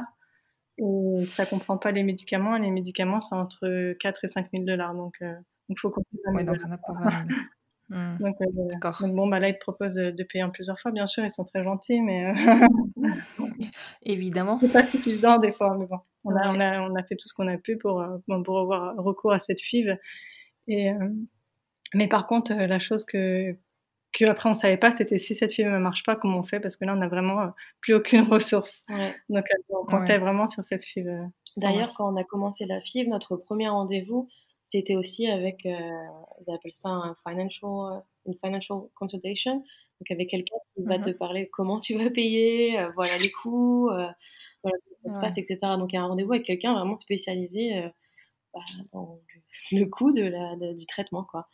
Et ça comprend pas les médicaments. Et les médicaments, c'est entre quatre et cinq mille dollars. Donc, il euh, faut compter vingt Ouais, mille donc dollars. ça n'a pas vingt mille. Hmm. Donc, euh, voilà. D'accord. Donc bon, bah là, ils te proposent de, de payer en plusieurs fois. Bien sûr, ils sont très gentils, mais euh, Évidemment. c'est pas suffisant des fois. Mais bon, on a, Ouais. on a, on a fait tout ce qu'on a pu pour, euh, bon, pour avoir recours à cette F I V. Et, euh, mais par contre, euh, la chose que, que après on savait pas, c'était si cette F I V ne marche pas, comment on fait, parce que là, on n'a vraiment euh, plus aucune ressource. Ouais. Donc, euh, on comptait Ouais. vraiment sur cette F I V. euh, pour D'ailleurs, marcher. quand on a commencé la F I V, notre premier rendez-vous, c'était aussi avec, euh, ils appellent ça un financial, une financial consultation, donc avec quelqu'un qui va te Mhm. parler de comment tu vas payer, euh, voilà les coûts, euh, voilà, ça se Ouais. passe, et cetera. Donc, il y a un rendez-vous avec quelqu'un vraiment spécialisé euh, bah, dans le, le coût de la, de- du traitement, quoi.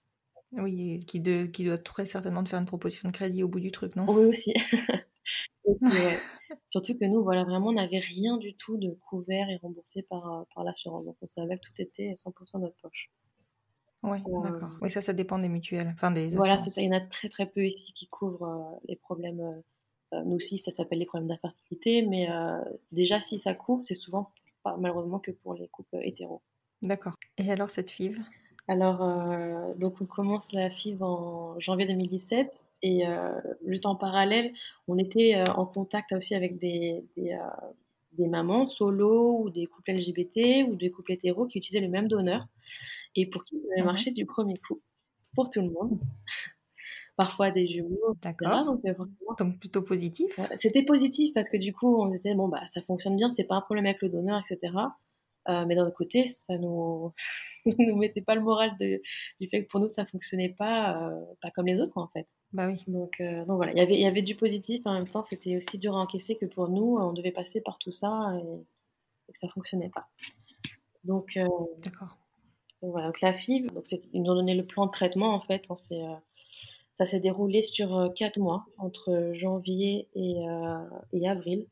Oui, qui, de, qui doit très certainement te faire une proposition de crédit au bout du truc, non? Oui, aussi. Et puis, ouais. Surtout que nous, voilà, vraiment, on n'avait rien du tout de couvert et remboursé par, euh, par l'assurance. Donc, on savait que tout était cent pour cent de notre poche. Oui, Euh, d'accord. Oui, ça, ça dépend des mutuelles, enfin des Voilà, c'est assurances. ça. Il y en a très très peu ici qui couvrent euh, les problèmes. Euh, euh, nous aussi, ça s'appelle les problèmes d'infertilité, mais euh, déjà, si ça couvre, c'est souvent pas, malheureusement que pour les couples hétéros. D'accord. Et alors, cette F I V? Alors, euh, donc on commence la F I V en janvier deux mille dix-sept, et euh, juste en parallèle, on était euh, en contact aussi avec des, des, euh, des mamans solo ou des couples L G B T ou des couples hétéros qui utilisaient le même donneur et pour qui ça avait Mhm. marché du premier coup pour tout le monde. Parfois des jumeaux, et cetera. D'accord. Donc, euh, forcément, Donc, plutôt positif. euh, c'était positif parce que du coup, on se disait, bon, bah, ça fonctionne bien, c'est pas un problème avec le donneur, et cetera. Euh, mais d'un autre côté, ça nous, nous mettait pas le moral de, du fait que pour nous, ça fonctionnait pas, euh, pas comme les autres, quoi, en fait. Bah oui. Donc, euh, donc voilà, il y avait, il y avait du positif, en même temps, c'était aussi dur à encaisser que pour nous, on devait passer par tout ça et, et que ça fonctionnait pas. Donc, euh, D'accord. donc voilà, donc la F I V, donc c'est- ils nous ont donné le plan de traitement, en fait. On s'est, euh, ça s'est déroulé sur euh, quatre mois, entre janvier et, euh, et avril.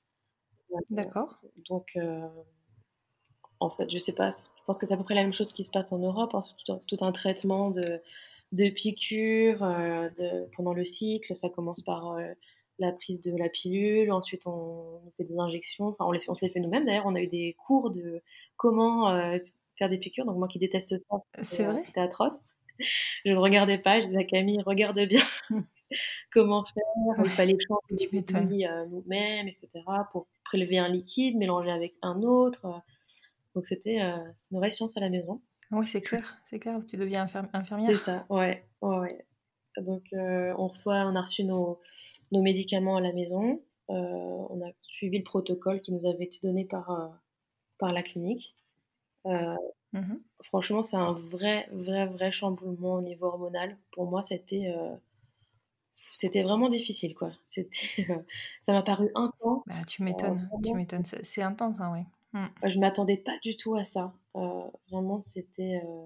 D'accord. Donc, euh, en fait, je sais pas, je pense que c'est à peu près la même chose qui se passe en Europe, hein, c'est tout, un- tout un traitement de, de piqûres euh, de, pendant le cycle. Ça commence par euh, la prise de la pilule, ensuite on, on fait des injections, enfin on, les, on se les fait nous-mêmes. D'ailleurs, on a eu des cours de comment euh, faire des piqûres, donc moi qui déteste ça, C'est c'était, euh, vrai? c'était atroce. Je ne regardais pas, je disais à Camille, regarde bien comment faire. Il Ouais, fallait changer tu les m'étonnes. billes euh, nous-mêmes, et cetera, pour prélever un liquide, mélanger avec un autre. euh. Donc c'était euh, une vraie science à la maison. Oui, c'est clair, c'est clair. Tu deviens infirm- C'est infirmière. ça, ouais, ouais, ouais. Donc euh, on reçoit, on a reçu nos, nos médicaments à la maison. Euh, on a suivi le protocole qui nous avait été donné par, euh, par la clinique. Euh, Mhm. Franchement, c'est un vrai, vrai, vrai chamboulement au niveau hormonal. Pour moi, c'était euh, c'était vraiment difficile, quoi. C'était, euh, ça m'a paru intense. Bah, tu euh, m'étonnes, tu vraiment. m'étonnes. C'est c'est intense, hein, oui. Mm. Je m'attendais pas du tout à ça. Euh, vraiment, c'était euh,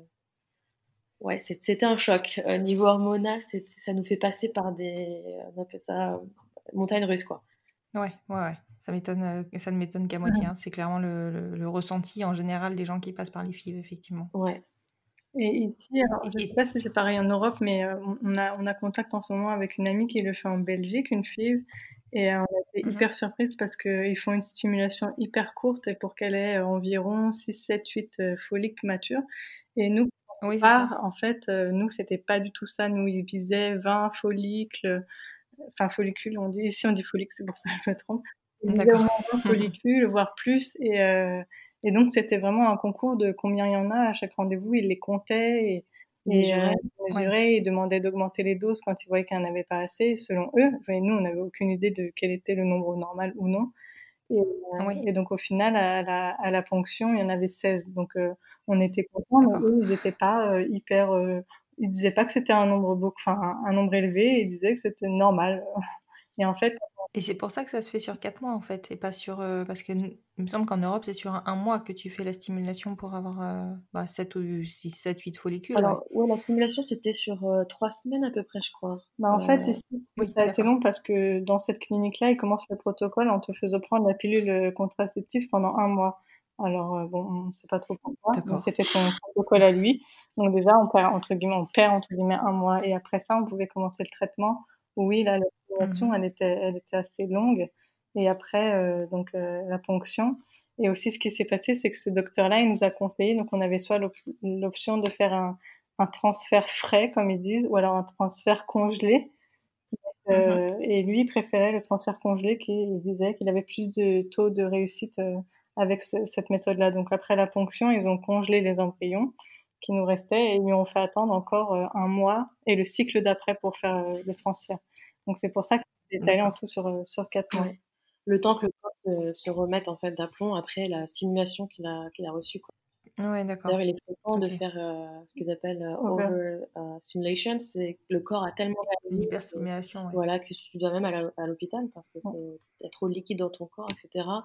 ouais, c'est- c'était un choc. Euh, niveau hormonal, c'est- ça nous fait passer par des, on appelle ça euh, montagne russe, quoi. Ouais, ouais, ouais. Ça m'étonne, euh, ça ne m'étonne qu'à moitié, hein. C'est clairement le, le- le ressenti en général des gens qui passent par les F I V, effectivement. Ouais. Et ici, alors, Et, je ne sais et- pas si c'est pareil en Europe, mais euh, on- on a, on a contact en ce moment avec une amie qui le fait en Belgique, une fille, et euh, on a été Mhm. hyper surprise parce qu'ils font une stimulation hyper courte et pour qu'elle ait euh, environ six, sept, huit euh, follicules matures. Et nous, Oui, c'est ça. part, en fait, euh, nous, c'était pas du tout ça. Nous, ils visaient vingt follicles, enfin follicules, on dit, ici on dit follicle, c'est pour ça que je me trompe. Ils visaient au D'accord. moins vingt follicules, voire plus, et, euh, et donc c'était vraiment un concours de combien il y en a à chaque rendez-vous, ils les comptaient, et, et euh, Mesurer. ils Oui. mesuraient, ils demandaient d'augmenter les doses quand ils voyaient qu'il n'y en avait pas assez, selon eux. Et nous, on n'avait aucune idée de quel était le nombre normal ou non. Et, euh, Oui. et donc au final, à la, à la ponction, il y en avait seize. Donc euh, on était contents, mais D'accord. eux, ils n'étaient pas euh, hyper... Euh, ils disaient pas que c'était un nombre beaucoup, enfin un, un nombre élevé, ils disaient que c'était normal. Et en fait, Et c'est pour ça que ça se fait sur quatre mois, en fait, et pas sur... euh, parce que n- il me semble qu'en Europe, c'est sur un, un mois que tu fais la stimulation pour avoir euh, bah, sept ou six, sept, huit follicules, ouais. Alors, ouais, la stimulation, c'était sur euh, trois semaines à peu près, je crois. bah en Euh, fait, ici, Oui, ça a été d'accord. long parce que dans cette clinique-là, ils commencent le protocole en te faisant prendre la pilule contraceptive pendant un mois. Alors, euh, bon, on ne sait pas trop pourquoi, mais D'accord. c'était son protocole à lui. Donc déjà, on perd, entre guillemets, on perd, entre guillemets, un mois. Et après ça, on pouvait commencer le traitement. Oui, là, la stimulation, Mhm. elle était, elle était assez longue. Et après, euh, donc, euh, la ponction. Et aussi, ce qui s'est passé, c'est que ce docteur-là, il nous a conseillé, donc on avait soit l'op- l'option de faire un, un transfert frais, comme ils disent, ou alors un transfert congelé. Mhm. Euh, et lui, il préférait le transfert congelé, qui il disait qu'il avait plus de taux de réussite euh, avec ce- cette méthode-là. Donc après la ponction, ils ont congelé les embryons qui nous restaient et ils lui ont fait attendre encore euh, un mois et le cycle d'après pour faire euh, le transfert. Donc c'est pour ça que c'est étalé en D'accord. tout sur, euh, sur quatre mois. ouais. Le temps que le corps se, se remette en fait d'aplomb après la stimulation qu'il a, qu'il a reçue, quoi. Ouais, d'accord. D'ailleurs, il est fréquent de Ok. faire euh, ce qu'ils appellent euh, Over. over euh, stimulation. C'est que le corps a tellement réagi que, L'hyperstimulation, ouais. voilà, que tu dois même aller à l'hôpital parce que Ouais. c'est, il y a trop de liquide dans ton corps, et cetera.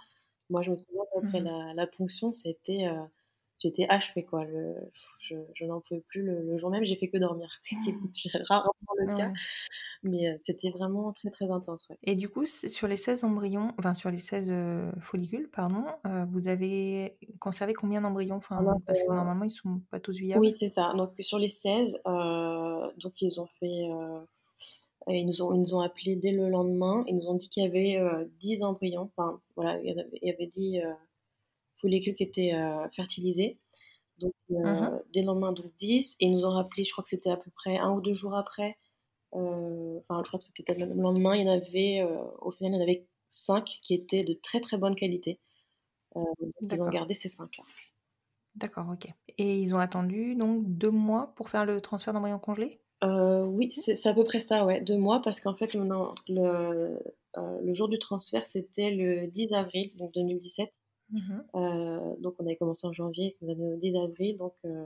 Moi, je me souviens qu'après Mhm. la, la ponction, c'était, euh, j'étais achevée, quoi. Le, je, je n'en pouvais plus le, le jour même. J'ai fait que dormir, ce qui est rarement le cas, Ouais. mais euh, c'était vraiment très très intense. Ouais. Et du coup, c'est- sur les seize embryons, enfin sur les seize euh, follicules, pardon, euh, vous avez conservé combien d'embryons? Alors, Enfin, parce que euh, normalement, ils sont pas tous oui, viables. c'est ça. Donc sur les seize, euh, donc ils ont fait, euh, ils nous ont, ils nous ont appelé dès le lendemain. Ils nous ont dit qu'il y avait euh, dix embryons. Enfin, voilà, il y avait, il y avait dix euh, follicules qui étaient euh, fertilisés. Donc, Mhm. euh, dès le lendemain, donc dix. Et ils nous ont rappelé, je crois que c'était à peu près un ou deux jours après. euh, Enfin, je crois que c'était le lendemain. Il y en avait, euh, au final, il y en avait cinq qui étaient de très très bonne qualité. Euh, donc, ils ont D'accord. gardé ces cinq-là. D'accord, ok. Et ils ont attendu donc deux mois pour faire le transfert d'embryons congelés? Euh, oui, c'est c'est à peu près ça, ouais. Deux mois, parce qu'en fait, le, non, le, euh, le jour du transfert, c'était le dix avril, donc deux mille dix-sept. Mhm. Euh, donc, on avait commencé en janvier, on avait au dix avril. Donc, euh,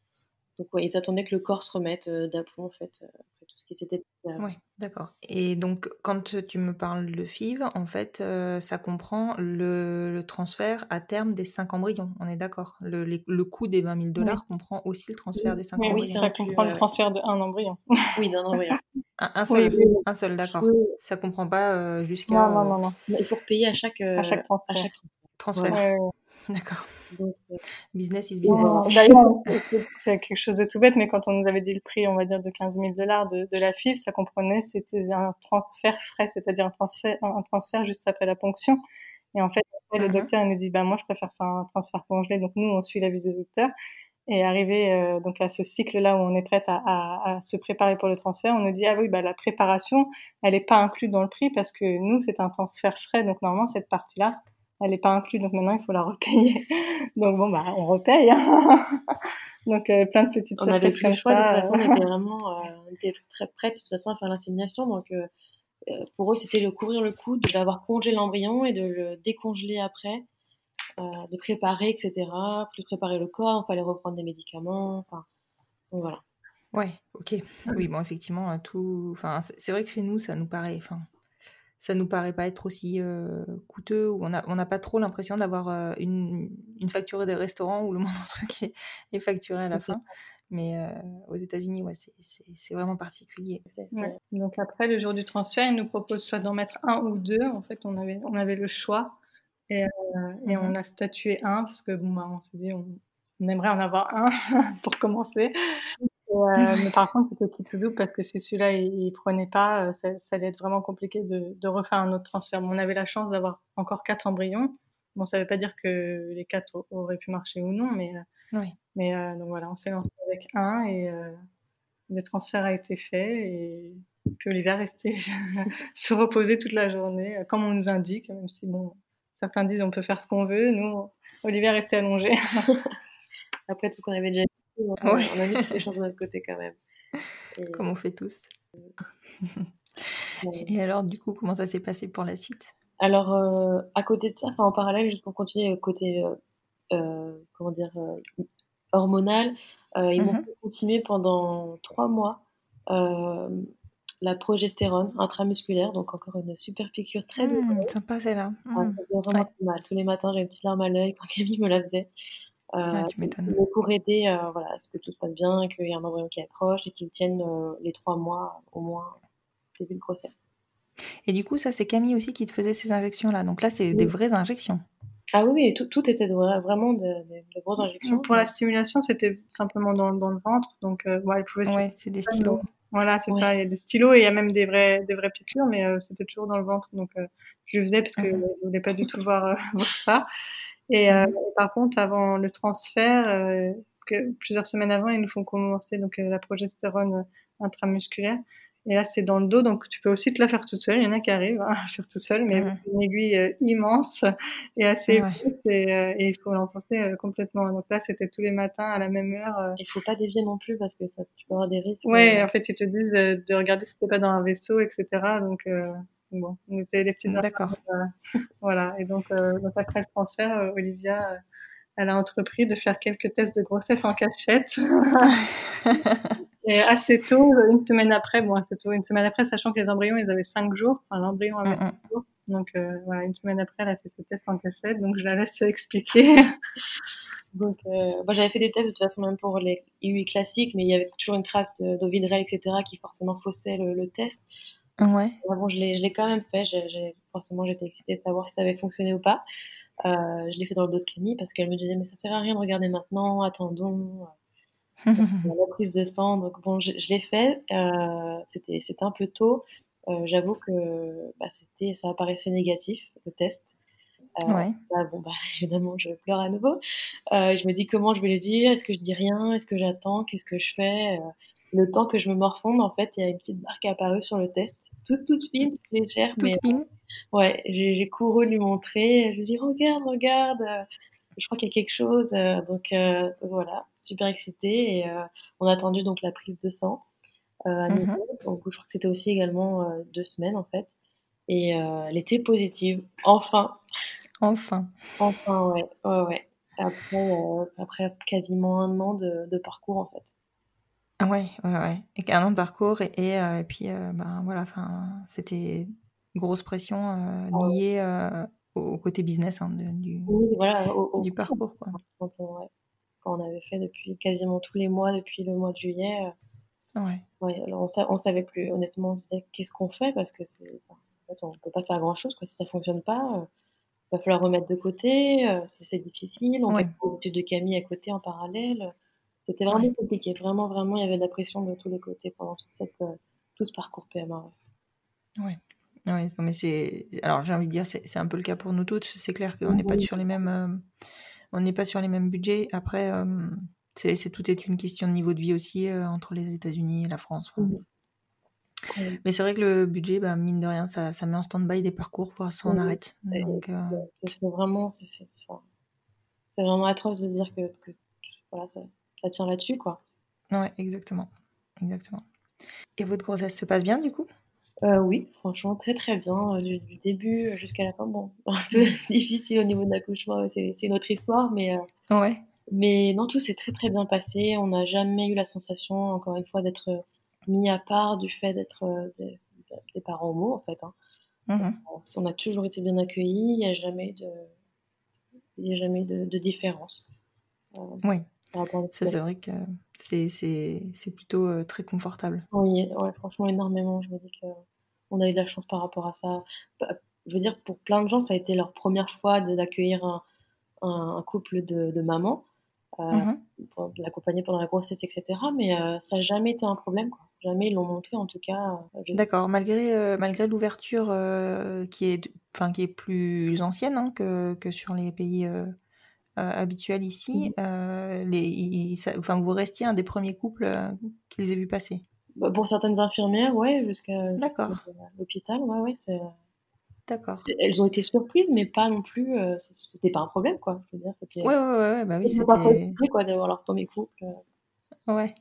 donc ouais, ils attendaient que le corps se remette euh, d'aplomb, en fait, euh, après tout ce qui s'était passé avant. Ouais, d'accord. Et donc, quand tu me parles de F I V, en fait, euh, ça comprend le, le transfert à terme des cinq embryons. On est d'accord. Le, les- le coût des vingt mille Oui, dollars comprend aussi le transfert des cinq oui, Oui, oui, c'est embryons. ça inclus. comprend le Ouais, ouais. transfert de un embryon. Oui, d'un embryon. Un, un Oui, seul, oui, oui. un seul, Oui, d'accord. oui. Ça comprend pas euh, Non, jusqu'à non, euh, non, non. Mais il faut repayer à chaque, À euh, chaque à transfert. chaque transfert. transfert. Voilà. Ouais, ouais. D'accord. Donc, euh, Business is donc business. voilà. Non, d'ailleurs, c'est c'est quelque chose de tout bête, mais quand on nous avait dit le prix, on va dire, de quinze mille dollars de, de la F I V, ça comprenait, c'était un transfert frais, c'est-à-dire un transfert, un transfert juste après la ponction. Et en fait, après, le Mhm. docteur il nous dit, bah, moi, je préfère faire un transfert congelé. Donc, nous, on suit l'avis du docteur. Et arrivé, euh, donc, à ce cycle-là où on est prête à, à, à se préparer pour le transfert, on nous dit, ah oui, bah, la préparation, elle n'est pas inclue dans le prix parce que nous, c'est un transfert frais. Donc, normalement, cette partie-là, elle n'est pas inclue. Donc, maintenant, il faut la repayer. Donc, bon, bah, on repaye. Donc, euh, plein de petites On n'avait surprises plus le comme choix. De toute ça. façon, on était vraiment, euh, on était très prêts de toute façon à faire l'insémination. Donc, euh, euh, pour eux, c'était de couvrir le coût de- d'avoir congelé l'embryon et de le décongeler après, euh, de préparer, et cetera. Plus préparer le corps, il fallait reprendre des médicaments. Enfin, donc voilà. Ouais, ok. Oui, bon, effectivement, euh, tout. Enfin, c'est c'est vrai que chez nous, ça nous paraît. Enfin, ça nous paraît pas être aussi euh, coûteux, ou on a, on n'a pas trop l'impression d'avoir euh, une, une facture de restaurant où le moindre truc est, est facturé à la fin. Mais euh, aux États-Unis, ouais, c'est, c'est, c'est vraiment particulier. C'est- c'est- Ouais. Donc après, le jour du transfert, ils nous proposent soit d'en mettre un ou deux. En fait, on avait, on avait le choix et, euh, et on Mhm. a statué un parce que bon, bah, on s'est dit on, on aimerait en avoir un pour commencer. Et, euh, mais par contre, c'était qui tout double parce que si celui-là il, il prenait pas, euh, ça, ça allait être vraiment compliqué de, de refaire un autre transfert. Bon, on avait la chance d'avoir encore quatre embryons. Bon, ça veut pas dire que les quatre a- auraient pu marcher ou non, mais, euh, Oui. mais euh, donc voilà, on s'est lancé avec un et euh, le transfert a été fait et puis Olivia restait se reposer toute la journée, euh, comme on nous indique, même si bon, certains disent on peut faire ce qu'on veut. Nous, Olivia restait allongée. Après tout ce qu'on avait déjà dit, on a, Ouais, on a mis toutes les chances de notre côté quand même. Et, comme on fait tous. euh, Et alors, du coup, comment ça s'est passé pour la suite? alors, euh, à côté de ça, enfin en parallèle, juste pour continuer côté, euh, euh, comment dire, euh, hormonal, euh, ils m'ont Mhm. fait continuer pendant trois mois euh, la progestérone intramusculaire, donc encore une super piqûre très Mmh, douloureuse. sympa celle-là. Ah, Mmh. ça faisait vraiment Ouais. très mal. Tous les matins, j'avais une petite larme à l'œil quand Camille me la faisait. Euh, Ah, tu m'étonnes. mais pour aider, euh, voilà, à ce que tout se passe bien, qu'il y ait un embryon qui accroche et qu'il tienne euh, les trois mois au moins début de grossesse. Et du coup, ça, c'est Camille aussi qui te faisait ces injections-là. Donc là, c'est des Oui. vraies injections. Ah oui, oui, tout, tout était de vra- vraiment de, de- de grosses injections. Pour la stimulation, c'était simplement dans, dans le ventre, donc euh, ouais, elle pouvait se Ouais, c'est des stylos. Voilà, c'est Ouais. ça. Il y a des stylos et il y a même des vraies, des vraies piqûres, mais euh, c'était toujours dans le ventre. Donc, euh, je le faisais parce que Mhm. je voulais pas du tout voir, euh, voir ça. Et euh, Mhm. par contre, avant le transfert, euh, que plusieurs semaines avant, ils nous font commencer donc euh, la progestérone intramusculaire. Et là, c'est dans le dos, donc tu peux aussi te la faire toute seule. Il y en a qui arrivent hein, à faire toute seule, mais Mhm. c'est une aiguille euh, immense et assez Ouais. épaisse et, euh, et il faut l'enfoncer euh, complètement. Donc là, c'était tous les matins à la même heure. euh, Il faut pas dévier non plus parce que ça, tu peux avoir des risques. Ouais, euh, en fait, ils te disent euh, de regarder si t'es pas dans un vaisseau, et cetera. Donc, euh, bon, on était les petites D'accord. infirmières, euh, voilà. Et donc, euh, donc après le transfert, euh, Olivia, euh, elle a entrepris de faire quelques tests de grossesse en cachette. Et assez tôt, une semaine après, bon, assez tôt, une semaine après, sachant que les embryons, ils avaient cinq jours, enfin, l'embryon avait cinq Mm-mm. jours. Donc, euh, voilà, une semaine après, elle a fait ses tests en cachette, donc je la laisse expliquer. Donc, euh, moi, j'avais fait des tests de toute façon, même pour les I U I classiques, mais il y avait toujours une trace de, d'Ovidrel, et cetera, qui forcément faussait le, le test. Donc, Ouais. bon, je l'ai, je l'ai quand même fait. J'ai, j'ai, forcément, j'étais excitée de savoir si ça avait fonctionné ou pas. Euh, je l'ai fait dans le dos de Camille parce qu'elle me disait, mais ça sert à rien de regarder maintenant, attendons. La prise de sang, donc bon, je, je l'ai fait. Euh, c'était, c'était un peu tôt. Euh, j'avoue que bah, c'était, ça apparaissait négatif, le test. Euh, Ouais. bah, bon, bah, évidemment, je pleure à nouveau. Euh, je me dis comment je vais le dire. Est-ce que je dis rien? Est-ce que j'attends? Qu'est-ce que je fais? Euh, le temps que je me morfonde, en fait, il y a une petite marque apparue sur le test, toute toute fine, toute légère, mais Toute fine. ouais, j'ai, j'ai couru lui montrer. Je lui dis regarde, regarde. euh, Je crois qu'il y a quelque chose. euh, donc, euh, donc voilà, super excitée. Et euh, on a attendu donc la prise de sang euh, à Mhm. nouveau. Donc, je crois que c'était aussi également euh, deux semaines en fait. Et euh, elle était positive. Enfin, Enfin. enfin, ouais, ouais, ouais. Après, euh, après quasiment un an de, de parcours en fait. Ah ouais, ouais, ouais. Et un an de parcours et, et, euh, et puis euh, ben voilà, enfin c'était grosse pression euh, Ah ouais. liée euh, au, au côté business hein, de- du, Oui, voilà, au, au du parcours quoi. quand on, ouais, quand on avait fait depuis quasiment tous les mois, depuis le mois de juillet. euh, Ouais. Ouais, alors on, sa- on savait plus. Honnêtement, on se disait qu'est-ce qu'on fait parce que c'est, enfin, en fait, on peut pas faire grand-chose quoi. Si ça fonctionne pas, euh, va falloir remettre de côté. euh, c'est, c'est difficile. On fait Ouais. des études de Camille à côté en parallèle. C'était Ouais. vraiment compliqué. Vraiment, vraiment, il y avait de la pression de tous les côtés pendant tout, cette, euh, tout ce parcours P M A. Ouais. Ouais. Ouais, non, mais c'est alors j'ai envie de dire c'est c'est un peu le cas pour nous toutes. C'est clair qu'on n'est pas Oui, sur les mêmes euh, on n'est pas sur les mêmes budgets. Après euh, c'est c'est tout est une question de niveau de vie aussi euh, entre les États-Unis et la France. Enfin, oui, oui, mais c'est vrai que le budget, bah, mine de rien, ça, ça met en stand-by des parcours, quoi, ça en oui. arrête. Et- Donc, euh, et c'est vraiment, c'est, c'est, enfin, c'est vraiment atroce de dire que, que voilà, ça, ça tient là-dessus quoi. ouais, exactement. Exactement. Et votre grossesse se passe bien, du coup? Euh, oui, franchement, très très bien, euh, du, du début jusqu'à la fin. Bon, un peu difficile au niveau de l'accouchement, c'est, c'est une autre histoire, mais, euh, Ouais. mais non, tout s'est très très bien passé. On n'a jamais eu la sensation, encore une fois, d'être euh, mis à part du fait d'être euh, des, des parents homo, en fait. Hein. Mhm. On a toujours été bien accueillis, il n'y a jamais eu de, il y a jamais eu de, de différence euh, Oui, par rapport à ça c'est vrai que c'est c'est c'est plutôt euh, très confortable. Oui, ouais, franchement, énormément. Je me dis qu'on a eu de la chance par rapport à ça. Bah, je veux dire, pour plein de gens, ça a été leur première fois de- d'accueillir un, un, un couple de, de mamans, euh, Mhm. pour l'accompagner pendant la grossesse, et cetera. Mais euh, ça n'a jamais été un problème, quoi. Jamais ils l'ont montré, en tout cas. euh, je- D'accord, malgré, euh, malgré l'ouverture euh, qui est, de- enfin, qui est plus ancienne hein, que, que sur les pays euh, euh, habituels ici, euh, les, ils- ça- enfin, vous restiez un des premiers couples euh, qui les a vus passer. Bah, pour certaines infirmières, ouais, jusqu'à jusqu'à D'accord, l'hôpital, ouais, ouais, c'est... d'accord. Elles ont été surprises, mais pas non plus. euh, c'était pas un problème, quoi. Je veux dire, c'était. Ouais, ouais, ouais, ouais, bah oui, Ils n'ont pas c'était... préoccupé, quoi, d'avoir leur premier couple. Ouais.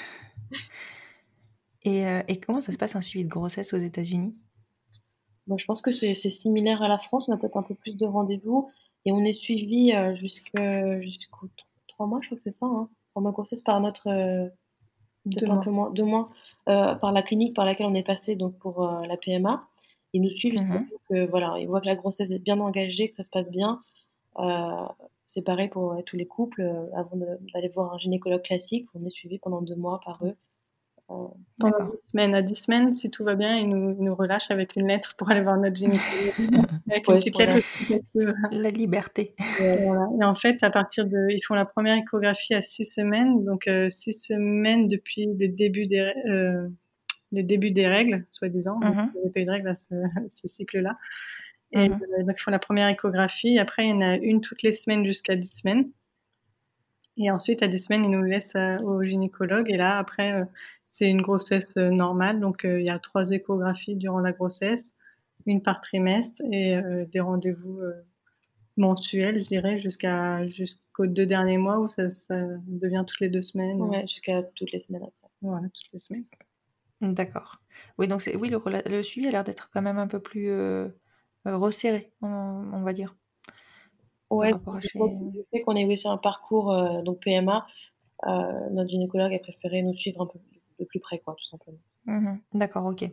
Et, euh, et comment ça se passe un suivi de grossesse aux États-Unis? Moi, je pense que c'est c'est similaire à la France. On a peut-être un peu plus de rendez-vous et on est suivi euh, jusque, jusqu'aux tr- trois mois, je crois que c'est ça, hein. Trois mois de grossesse par notre, euh, Deux peut-être un mois. peu moins, deux mois, euh, par la clinique par laquelle on est passé donc pour euh, la P M A. Ils nous suivent jusqu'à Mhm. ce que voilà, ils voient que la grossesse est bien engagée, que ça se passe bien. Euh, c'est pareil pour euh, tous les couples. euh, avant de- d'aller voir un gynécologue classique, on est suivi pendant deux mois par eux. Euh, Pendant D'accord. dix semaines, à dix semaines, si tout va bien, ils nous, ils nous relâchent avec une lettre pour aller voir notre gynécologue. Avec une ouais, petite sur la- lettre explicative. La liberté. Voilà. Et en fait, à partir de, ils font la première échographie à six semaines, donc euh, six semaines depuis le début des, rè- euh, le début des règles, soi-disant. Donc, Mhm. il n'y avait pas eu de règles à ce, ce cycle-là. Et Mhm. euh, donc, ils font la première échographie. Après, il y en a une toutes les semaines jusqu'à dix semaines. Et ensuite, à dix semaines, ils nous laissent euh, au gynécologue. Et là, après, euh, c'est une grossesse euh, normale. Donc, euh, il y a trois échographies durant la grossesse, une par trimestre et euh, des rendez-vous euh, mensuels, je dirais, jusqu'à jusqu'aux deux derniers mois où ça, ça devient toutes les deux semaines. ouais, jusqu'à toutes les semaines après. Voilà, toutes les semaines. D'accord. Oui, donc c'est oui, le, rela- le suivi a l'air d'être quand même un peu plus euh, euh, resserré, on, on va dire, par Ouais, rapport à du chez. fait du fait qu'on ait aussi un parcours euh, donc P M A, euh, notre gynécologue a préféré nous suivre un peu de plus près, quoi, tout simplement. Mmh. D'accord, ok.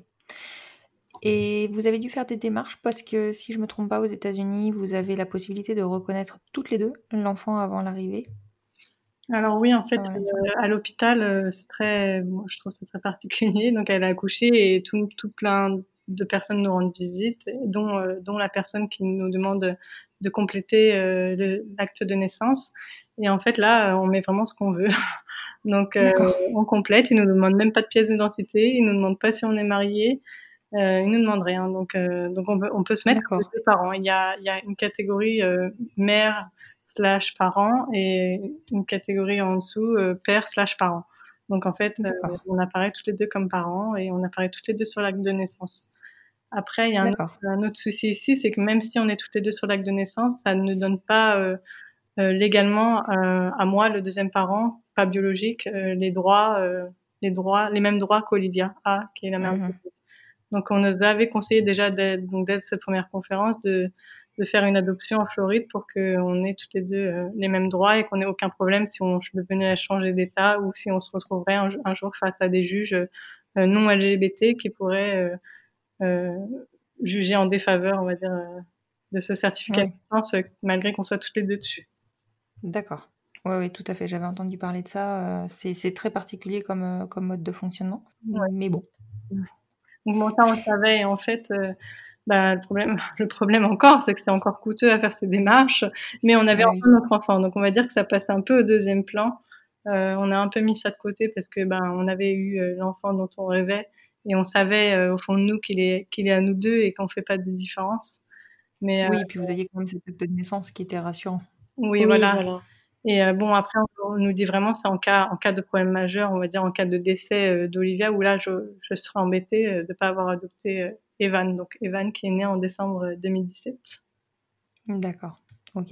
Et vous avez dû faire des démarches parce que si je me trompe pas, aux États-Unis, vous avez la possibilité de reconnaître toutes les deux l'enfant avant l'arrivée, Alors oui, en fait, avant la euh, naissance. à l'hôpital, euh, c'est très, moi je trouve ça très particulier. Donc elle a accouché et tout, tout plein de personnes nous rendent visite, dont, euh, dont la personne qui nous demande de compléter euh, le- l'acte de naissance. Et en fait là, on met vraiment ce qu'on veut. Donc euh, D'accord. on complète, ils nous demandent même pas de pièce d'identité, ils nous demandent pas si on est marié, euh, ils nous demandent rien. Donc euh, donc on peut on peut se mettre avec D'accord. les parents. Il y a il y a une catégorie euh, mère slash parent et une catégorie en dessous euh, père slash parent. Donc en fait euh, D'accord. on apparaît tous les deux comme parents et on apparaît toutes les deux sur l'acte de naissance. Après il y a un autre, D'accord. un autre souci ici, c'est que même si on est toutes les deux sur l'acte de naissance, ça ne donne pas euh, euh, légalement euh, à moi, le deuxième parent, pas biologique, euh, les droits, euh, les droits, les mêmes droits qu'Olivia A, qui est la mère. Mhm. Donc on nous avait conseillé déjà dès, donc dès cette première conférence de, de faire une adoption en Floride pour qu'on ait toutes les deux euh, les mêmes droits et qu'on n'ait aucun problème si on venait à changer d'état ou si on se retrouverait un, un jour face à des juges euh, non L G B T qui pourraient euh, euh, juger en défaveur, on va dire, euh, de ce certificat Oui, de naissance, euh, malgré qu'on soit toutes les deux dessus. d'accord. Oui, oui, tout à fait. J'avais entendu parler de ça. euh, C'est, c'est très particulier comme, euh, comme mode de fonctionnement. Mais bon. Donc bon, ça on le savait et en fait, euh, bah, le problème, le problème encore, c'est que c'était encore coûteux à faire ces démarches, mais on avait Ah enfin oui. notre enfant, donc on va dire que ça passe un peu au deuxième plan. Euh, on a un peu mis ça de côté parce que ben on avait eu euh, l'enfant dont on rêvait et on savait euh, au fond de nous qu'il est qu'il est à nous deux et qu'on fait pas de différence. Mais euh, Oui, et puis vous aviez quand même cet acte de naissance qui était rassurant. oui, Oui, voilà. voilà. Et euh, bon, après, on, on nous dit vraiment c'est en cas en cas de problème majeur, on va dire en cas de décès euh, d'Olivia, où là, je, je serais embêtée euh, de pas avoir adopté euh, Evan. Donc Evan qui est né en décembre deux mille dix-sept. D'accord. Ok.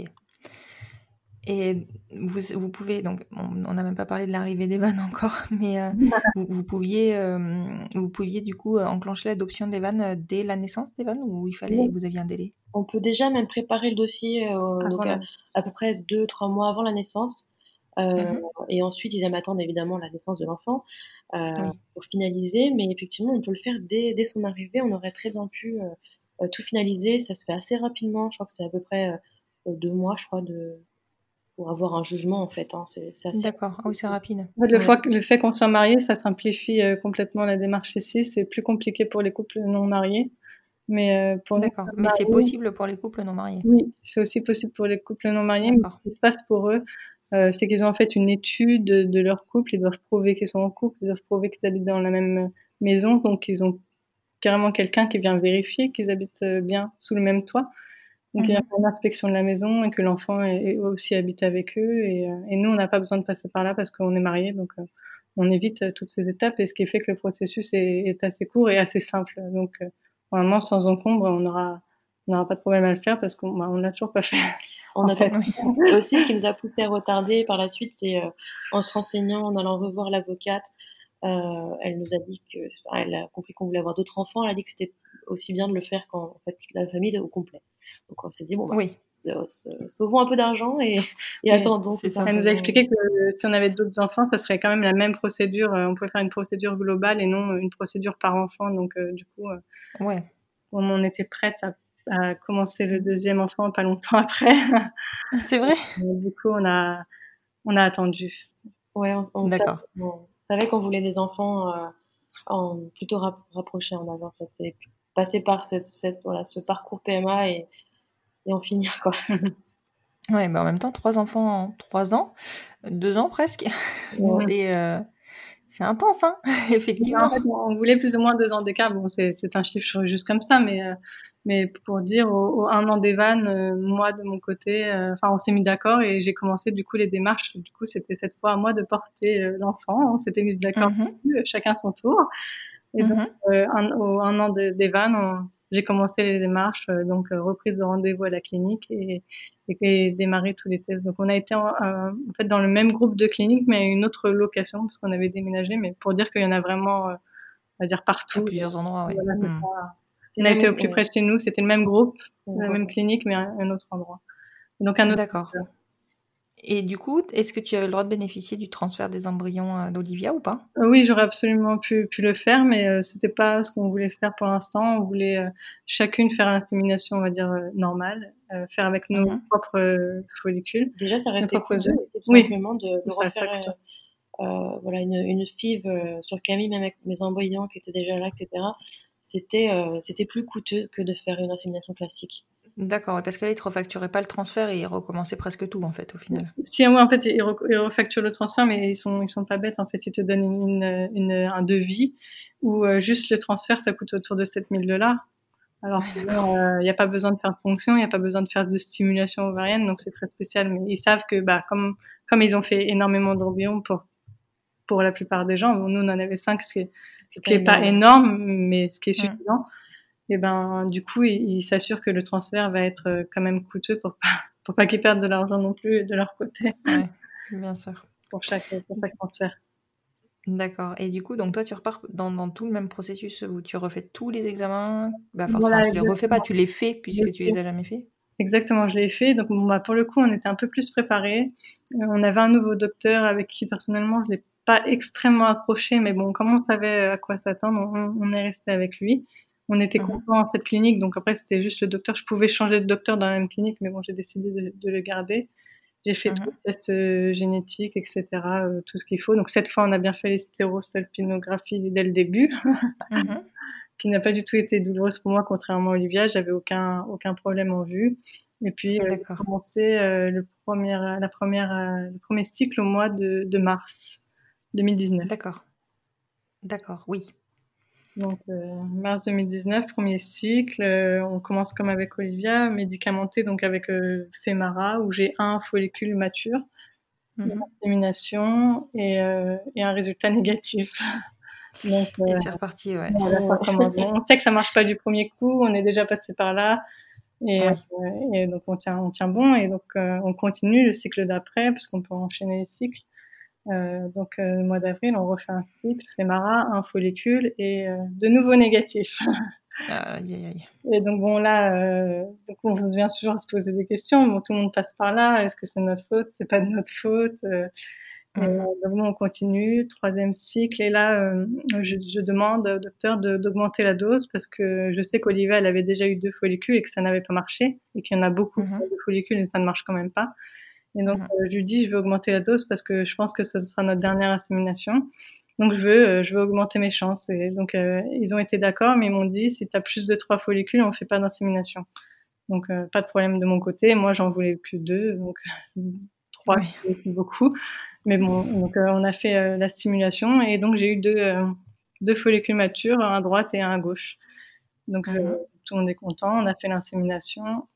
Et vous, vous pouvez, donc, on n'a même pas parlé de l'arrivée d'Evan encore, mais euh, vous, vous pouviez, euh, vous pouviez du coup euh, enclencher l'adoption d'Evan euh, dès la naissance d'Evan ou il fallait, Oui. vous aviez un délai? On peut déjà même préparer le dossier euh, Avant donc la à, naissance. à peu près deux, trois mois avant la naissance. Euh, Mhm. et ensuite, ils aiment attendre évidemment la naissance de l'enfant euh, Oui. pour finaliser. Mais effectivement, on peut le faire dès, dès son arrivée. On aurait très bien pu euh, euh, tout finaliser. Ça se fait assez rapidement. Je crois que c'est à peu près euh, deux mois, je crois, de, pour avoir un jugement en fait. Hein. C'est, c'est assez D'accord. Ah oui, c'est rapide. En fait, le, Ouais. fois, le fait qu'on soit marié, ça simplifie euh, complètement la démarche ici. C'est plus compliqué pour les couples non mariés. Mais euh, pour nous, D'accord. comme Mais c'est mariés, possible pour les couples non mariés. oui, c'est aussi possible pour les couples non mariés. Mais D'accord. ce qui se passe pour eux, euh, c'est qu'ils ont en fait une étude de, de leur couple. Ils doivent prouver qu'ils sont en couple, ils doivent prouver qu'ils habitent dans la même maison. Donc, ils ont carrément quelqu'un qui vient vérifier qu'ils habitent euh, bien sous le même toit. Donc, il y a Mhm. une inspection de la maison et que l'enfant est, est aussi habite avec eux. Et, euh, et nous, on n'a pas besoin de passer par là parce qu'on est mariés. Donc, euh, on évite euh, toutes ces étapes. Et ce qui fait que le processus est, est assez court et assez simple. Donc, euh, normalement, sans encombre, on aura, on n'aura pas de problème à le faire parce qu'on bah, on l'a toujours pas fait. On En a fait. Et aussi, ce qui nous a poussé à retarder par la suite, c'est euh, en se renseignant, en allant revoir l'avocate. Euh, elle nous a dit que, enfin, elle a compris qu'on voulait avoir d'autres enfants. Elle a dit que c'était aussi bien de le faire quand en fait la famille est au complet. Donc on s'est dit bon bah, Oui, euh, se- sauvons un peu d'argent et, et Oui, attendons. c'est tout ça. Elle nous a simplement. expliqué que si on avait d'autres enfants, ça serait quand même la même procédure. Euh, On pouvait faire une procédure globale et non une procédure par enfant. Donc, euh, du coup, euh, Ouais. comme on était prête à, à commencer le deuxième enfant pas longtemps après, C'est vrai? du coup, on a, on a attendu. Ouais, on, on savait, D'accord. on savait qu'on voulait des enfants euh, en, plutôt rap- rapprochés en avant, en fait, et puis passer par cette, cette, voilà, ce parcours P M A et, et en finir quoi. Ouais, mais en même temps, trois enfants en trois ans, deux ans presque, Ouais. c'est euh, c'est intense, hein, En effectivement. fait, on voulait plus ou moins deux ans d'écart. Bon, c'est, c'est un chiffre juste comme ça, mais, euh, mais pour dire, au, au un an d'Evan, euh, moi de mon côté, euh, enfin, on s'est mis d'accord et j'ai commencé du coup les démarches. Du coup, c'était cette fois à moi de porter euh, l'enfant. On s'était mis d'accord, Mhm, dessus, chacun son tour. Et donc, mhm. euh, un, au un an de- d'Evan, on- j'ai commencé les démarches, euh, donc euh, reprise de rendez-vous à la clinique et, et, et démarrer tous les tests. Donc, on a été en, euh, en fait dans le même groupe de clinique, mais à une autre location parce qu'on avait déménagé. Mais pour dire qu'il y en a vraiment, euh, on va dire À partout. plusieurs endroits, ouais. Voilà, c'est Mhm. ça. C'est On a même, été au plus ouais, près de chez nous. C'était le même groupe, on la voit. même clinique, mais un, un autre endroit. Et donc un autre. D'accord. Et du coup, est-ce que tu avais le droit de bénéficier du transfert des embryons euh, d'Olivia ou pas? Euh, Oui, j'aurais absolument pu, pu le faire, mais euh, c'était pas ce qu'on voulait faire pour l'instant. On voulait euh, chacune faire l'insémination, on va dire, euh, normale, euh, faire avec nos Mhm. propres euh, follicules. Déjà, ça nos restait propres coûteux, œufs. c'est tout Oui, simplement de, de ça, ça refaire coûte. euh, euh, voilà, une, une FIV euh, sur Camille, même avec mes embryons qui étaient déjà là, et cetera. C'était, euh, c'était plus coûteux que de faire une insémination classique. D'accord, ouais, parce que là, ils te refacturaient pas le transfert et ils recommençaient presque tout, en fait, au final. Si, ouais, en fait, ils, re- ils refacturent le transfert, mais ils sont, ils sont pas bêtes. En fait, ils te donnent une, une, une- un devis où euh, juste le transfert, ça coûte autour de sept mille dollars. Alors, il D'accord. n'y a pas besoin de faire de ponction, il n'y a pas besoin de faire de stimulation ovarienne, donc c'est très spécial. Mais ils savent que, bah, comme, comme ils ont fait énormément d'embryons pour, pour la plupart des gens, bon, nous, on en avait cinq, ce qui est, ce qui est pas énorme, mais ce qui est Mm. suffisant. Et ben, du coup, ils ils s'assurent que le transfert va être euh, quand même coûteux pour pas, pour pas qu'ils perdent de l'argent non plus de leur côté Ouais, bien sûr. pour chaque, pour chaque transfert. D'accord. Et du coup, donc toi, tu repars dans, dans tout le même processus où tu refais tous les examens. Bah, forcément, Voilà, tu les refais pas, exactement. tu les fais Je puisque tu l'ai les fait. as jamais fait. Exactement, je l'ai fait. Donc, bon, bah, pour le coup, on était un peu plus préparés. Euh, on avait un nouveau docteur avec qui, personnellement, je l'ai pas extrêmement accroché, mais bon, comme on savait à quoi s'attendre, on, on est resté avec lui. On était Mhm. contents dans cette clinique, donc après, c'était juste le docteur. Je pouvais changer de docteur dans la même clinique, mais bon, j'ai décidé de, de le garder. J'ai fait tous Mhm. les tests euh, génétiques, et cetera, euh, tout ce qu'il faut. Donc, cette fois, on a bien fait les stérosalpinographies dès le début, Mhm. qui n'a pas du tout été douloureuse pour moi, contrairement à Olivia. J'avais aucun, aucun problème en vue. Et puis, euh, j'ai D'accord. commencé euh, le premier, la première, euh, le premier cycle au mois de, de mars deux mille dix-neuf. D'accord. D'accord, oui. Donc, euh, mars deux mille dix-neuf, premier cycle. Euh, on commence comme avec Olivia, médicamenté, donc avec euh, Femara, où j'ai un follicule mature, une Mhm. insémination et, euh, et un résultat négatif. Donc, Et euh, c'est reparti, ouais. voilà, ça commence. Bon, on sait que ça marche pas du premier coup, on est déjà passé par là. Et, Oui. euh, et donc on tient, on tient bon et donc euh, on continue le cycle d'après parce qu'on peut enchaîner les cycles. Euh, donc euh, le mois d'avril, on refait un cycle, Femara, un follicule et euh, de nouveau négatif. Aïe, aïe, aïe. Et donc bon là, euh, donc on se vient toujours à se poser des questions. Bon, tout le monde passe par là. Est-ce que c'est notre faute? C'est pas de notre faute. Euh, et euh, Mhm. donc bon, on continue, troisième cycle. Et là, euh, je, je demande au docteur de, d'augmenter la dose parce que je sais qu'Olivia, elle avait déjà eu deux follicules et que ça n'avait pas marché et qu'il y en a beaucoup qui Mhm. ont deux follicules et ça ne marche quand même pas. Et donc, Mhm. euh, je lui dis, je veux augmenter la dose parce que je pense que ce sera notre dernière insémination. Donc, je veux, euh, je veux augmenter mes chances. Et donc, euh, ils ont été d'accord, mais ils m'ont dit, si tu as plus de trois follicules, on fait pas d'insémination. Donc, euh, pas de problème de mon côté. Moi, j'en voulais que deux. Donc, trois, Oui. c'est beaucoup. Mais bon, donc, euh, on a fait euh, la stimulation et donc, j'ai eu deux, euh, deux follicules matures, un à droite et un à gauche. Donc, euh, Mhm. tout le monde est content. On a fait l'insémination.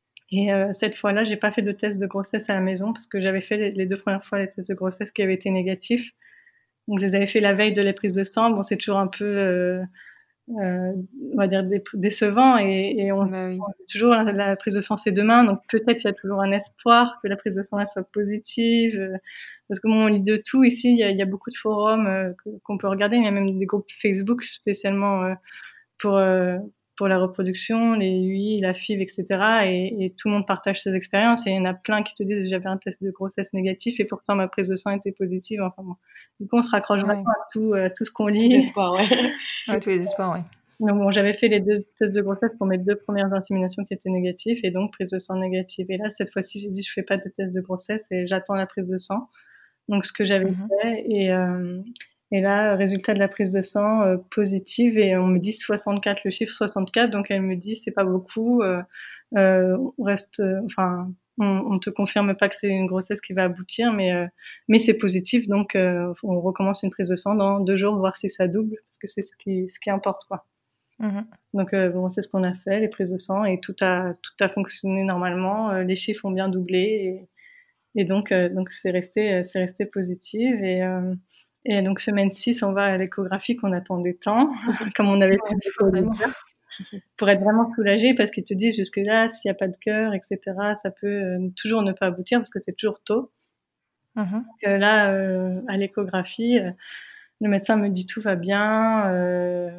Et euh, cette fois-là, j'ai pas fait de test de grossesse à la maison parce que j'avais fait les, les deux premières fois les tests de grossesse qui avaient été négatifs. Donc, je les avais fait la veille de la prise de sang. Bon, c'est toujours un peu, euh, euh, on va dire, dé- décevant. Et, et on, Bah oui. on dit toujours la, la prise de sang, c'est demain. Donc, peut-être il y a toujours un espoir que la prise de sang elle soit positive. euh, Parce que bon, on lit de tout ici. Il y a, il y a beaucoup de forums euh, que- qu'on peut regarder. Il y a même des groupes Facebook spécialement euh, pour euh, pour la reproduction, les U I, la F I V, et cetera. Et, et tout le monde partage ses expériences. Et il y en a plein qui te disent j'avais un test de grossesse négatif et pourtant ma prise de sang était positive. Enfin bon, du coup on se raccroche Ouais. vraiment à tout, euh, tout ce qu'on Tout lit. espoir, ouais. Ouais, tous les espoirs, ouais. Donc bon, j'avais fait les deux tests de grossesse pour mes deux premières inséminations qui étaient négatives et donc prise de sang négative. Et là cette fois-ci j'ai dit je fais pas de test de grossesse et j'attends la prise de sang. Donc ce que j'avais Mhm. fait et euh, et là, résultat de la prise de sang euh, positive et on me dit soixante-quatre, le chiffre soixante-quatre, donc elle me dit c'est pas beaucoup, euh, euh, on reste, euh, enfin, on, on te confirme pas que c'est une grossesse qui va aboutir, mais euh, mais c'est positif, donc euh, on recommence une prise de sang dans deux jours, voir si ça double, parce que c'est ce qui ce qui importe quoi. Mhm. Donc euh, bon, c'est ce qu'on a fait, les prises de sang et tout a tout a fonctionné normalement, euh, les chiffres ont bien doublé et, et donc euh, donc c'est resté euh, c'est resté positif et euh, et donc semaine six, on va à l'échographie qu'on attendait tant, comme on avait Ouais, fait forcément. pour être vraiment soulagé parce qu'ils te disent jusque-là, s'il n'y a pas de cœur, et cetera, ça peut euh, toujours ne pas aboutir parce que c'est toujours tôt. Mhm. Donc euh, là, euh, à l'échographie, euh, le médecin me dit tout va bien, euh,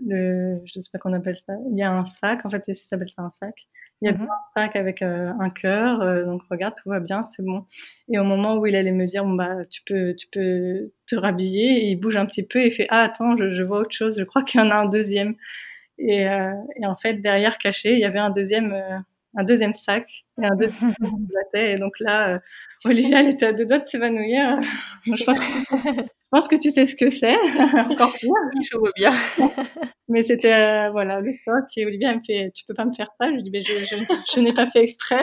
le, je sais pas qu'on appelle ça. Il y a un sac, en fait, ils s'appelle ça un sac. Il y avait Mhm. un sac avec euh, un cœur, euh, donc regarde, tout va bien, c'est bon. Et au moment où il allait me dire, bon, bah, tu peux, tu peux te rhabiller, et il bouge un petit peu et il fait, ah, attends, je, je vois autre chose, je crois qu'il y en a un deuxième. Et, euh, et en fait, derrière, caché, il y avait un deuxième, euh, un deuxième sac et un deuxième sac qui se battait. Et donc là, euh, Olivia, elle était à deux doigts de s'évanouir. Je pense, je pense que tu sais ce que c'est, encore pire. Je vois bien. Mais c'était, euh, voilà, le choc. Et Olivia, elle me fait, tu peux pas me faire ça? Je lui dis, mais je, je, je n'ai pas fait exprès.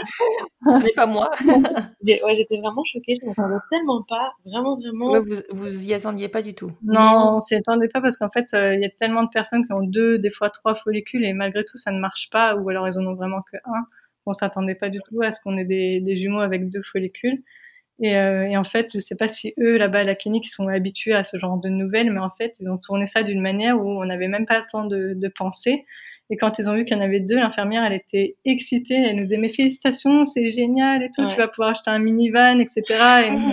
Ce n'est pas moi. J'ai- Ouais, j'étais vraiment choquée, je m'attendais tellement pas, vraiment, vraiment. Ouais, vous, vous y attendiez pas du tout. Non, on s'y attendait pas parce qu'en fait, euh, il y a tellement de personnes qui ont deux, des fois trois follicules et malgré tout, ça ne marche pas ou alors ils en ont vraiment que un. On s'attendait pas du tout à ce qu'on ait des, des jumeaux avec deux follicules. Et, euh, et en fait, je sais pas si eux, là-bas à la clinique, ils sont habitués à ce genre de nouvelles, mais en fait, ils ont tourné ça d'une manière où on n'avait même pas le temps de, de penser. Et quand ils ont vu qu'il y en avait deux, l'infirmière, elle était excitée. Elle nous disait, mais félicitations, c'est génial et tout, Ouais. tu vas pouvoir acheter un minivan, et cetera. Et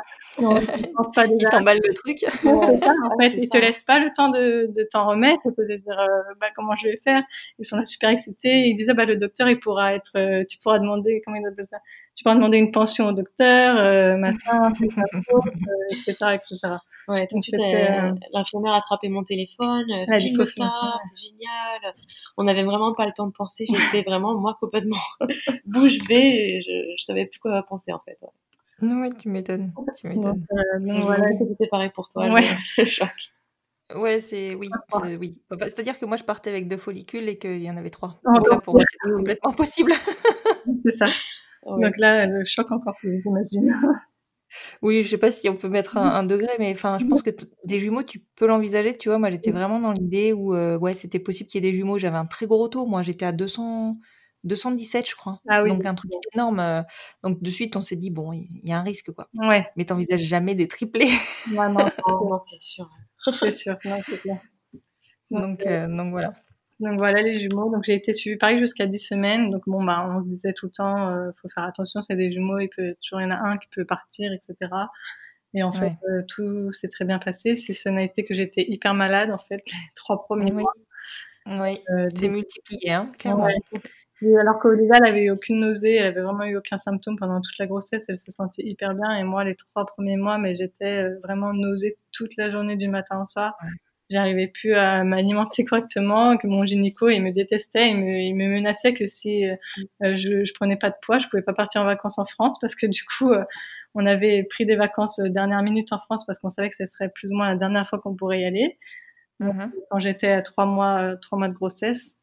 on ne pense pas Il déjà. t'emballe le truc. Ouais, c'est ça, en fait, c'est ils ça. te laissent pas le temps de, de t'en remettre et de te dire euh, bah, comment je vais faire. Ils sont là super excités. Ils disaient bah le docteur il pourra être, euh, tu pourras demander comment ils appellent ça, tu pourras demander une pension au docteur, euh, machin, c'est ta faute, euh, et cetera, et cetera. Ouais, tout de Donc suite, c'était, euh, euh, l'infirmière a attrapé mon téléphone, euh, elle, il filme faut ça, filmer. c'est génial. On n'avait vraiment pas le temps de penser. J'étais vraiment, moi, complètement bouche bée. et Je, je savais plus quoi penser, en fait. Ouais. Ouais, tu m'étonnes. Tu Donc, m'étonnes. euh, donc Je voilà. me disais que c'était pareil pour toi, Ouais. le, le choc. Ouais, c'est oui, c'est oui. Enfin, c'est-à-dire que moi, je partais avec deux follicules et qu'il y en avait trois. Oh, Donc là, donc, pour moi, c'était complètement impossible. c'est ça. Ouais. Donc là, le choc encore plus, j'imagine. Oui, je sais pas si on peut mettre un, un degré, mais enfin, je pense que t- des jumeaux, tu peux l'envisager. Tu vois, moi, j'étais vraiment dans l'idée où, euh, ouais, c'était possible qu'il y ait des jumeaux. J'avais un très gros taux. Moi, j'étais à deux cents, deux cent dix-sept, je crois. Ah oui. Donc, un truc énorme. euh, Donc, de suite, on s'est dit, bon, il y a un risque, quoi. Ouais. Mais t'envisages jamais des triplés. Ouais, non, Non, non, c'est sûr. c'est sûr. Non, c'est clair. Donc, Donc, euh, donc voilà. Donc voilà les jumeaux. Donc j'ai été suivie pareil jusqu'à dix semaines. Donc bon bah on se disait tout le temps, euh, faut faire attention, c'est des jumeaux, il peut toujours il y en a un qui peut partir, et cetera. Et en fait Ouais. euh, tout s'est très bien passé. Si ça n'a été que j'étais hyper malade en fait les trois premiers Oui. mois. Oui. Euh, C'est donc, multiplié, hein, clairement. ouais. Et alors qu'Olivia elle avait eu aucune nausée, elle avait vraiment eu aucun symptôme pendant toute la grossesse, elle s'est sentie hyper bien. Et moi les trois premiers mois, mais j'étais euh, vraiment nausée toute la journée du matin au soir. Ouais. J'arrivais plus à m'alimenter correctement, que mon gynéco il me détestait, il me, il me menaçait que si euh, je, je prenais pas de poids, je pouvais pas partir en vacances en France parce que du coup euh, on avait pris des vacances euh, dernière minute en France parce qu'on savait que ce serait plus ou moins la dernière fois qu'on pourrait y aller. Donc, Mhm. quand j'étais à trois mois, euh, trois mois de grossesse.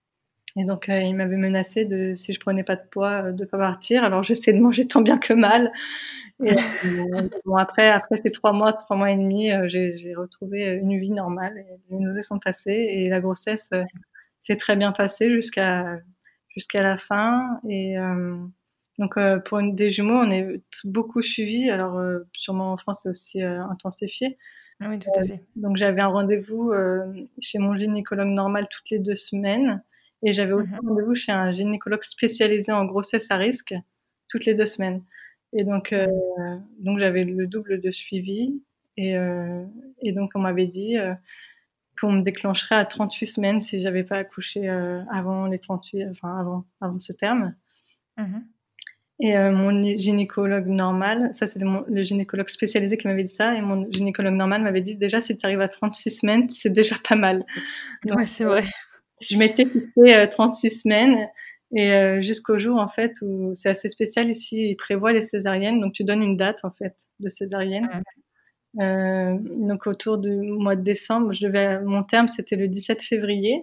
Et donc euh, il m'avait menacé de si je prenais pas de poids euh, de pas partir. Alors j'essaie de manger tant bien que mal. Et euh, bon après après ces trois mois, trois mois et demi, euh, j'ai, j'ai retrouvé une vie normale. Et les nausées sont passées et la grossesse euh, s'est très bien passée jusqu'à jusqu'à la fin. Et euh, donc euh, pour une, des jumeaux, on est beaucoup suivis. Alors euh, sûrement en France c'est aussi euh, intensifié. Oui, tout à fait. Donc j'avais un rendez-vous euh, chez mon gynécologue normal toutes les deux semaines. Et j'avais aussi Mhm. un rendez-vous chez un gynécologue spécialisé en grossesse à risque toutes les deux semaines. Et donc, euh, donc j'avais le double de suivi. Et, euh, et donc, on m'avait dit euh, qu'on me déclencherait à trente-huit semaines si j'avais pas accouché euh, avant les trente-huit, enfin avant, avant ce terme. Mhm. Et euh, mon gynécologue normal, ça c'était mon, le gynécologue spécialisé qui m'avait dit ça, et mon gynécologue normal m'avait dit déjà si tu arrives à trente-six semaines, c'est déjà pas mal. Donc, Ouais, c'est vrai. je m'étais fixé euh, trente-six semaines et euh, jusqu'au jour en fait où c'est assez spécial ici, ils prévoient les césariennes, donc tu donnes une date en fait de césarienne. Mhm. Euh, donc autour du mois de décembre, je devais, mon terme c'était le dix-sept février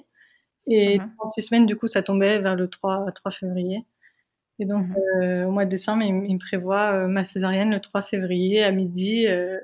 et Mhm. trente-huit semaines du coup ça tombait vers le trois février. Et donc Mhm. euh, au mois de décembre, il, il me prévoit euh, ma césarienne le trois février à midi. Euh,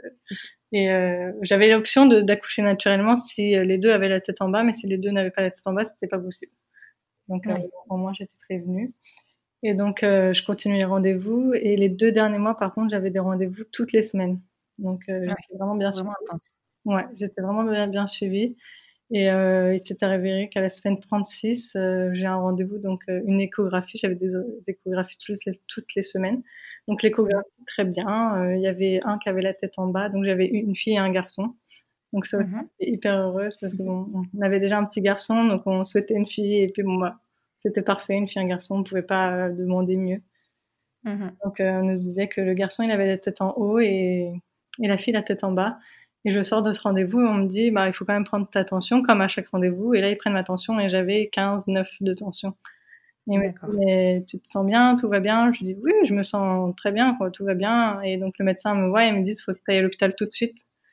et euh, j'avais l'option de, d'accoucher naturellement si euh, les deux avaient la tête en bas, mais si les deux n'avaient pas la tête en bas, c'était pas possible. Donc euh, Ouais. au moins j'étais prévenue. Et donc euh, je continue les rendez-vous. Et les deux derniers mois, par contre, j'avais des rendez-vous toutes les semaines. Donc euh, Ouais. j'étais vraiment bien Vraiment suivie. intense. Ouais, j'étais vraiment bien, bien suivie. Et euh, il s'est avéré qu'à la semaine trente-six, euh, j'ai un rendez-vous, donc euh, une échographie. J'avais des, des échographies toutes les, toutes les semaines. Donc l'échographie, très bien. Euh, Il y avait un qui avait la tête en bas, donc j'avais une fille et un garçon. Donc ça, Mhm. j'étais hyper heureuse parce qu'on on avait déjà un petit garçon, donc on souhaitait une fille et puis bon bah c'était parfait, une fille, un garçon, on pouvait pas euh, demander mieux. Mhm. Donc euh, on nous disait que le garçon il avait la tête en haut et, et la fille la tête en bas. Et je sors de ce rendez-vous et on me dit bah il faut quand même prendre ta tension comme à chaque rendez-vous. Et là ils prennent ma tension et j'avais quinze neuf de tension. Et il me D'accord. dit mais tu te sens bien, tout va bien? Je dis oui, je me sens très bien, quoi, tout va bien. Et donc le médecin me voit et me dit il faut que tu ailles à l'hôpital tout de suite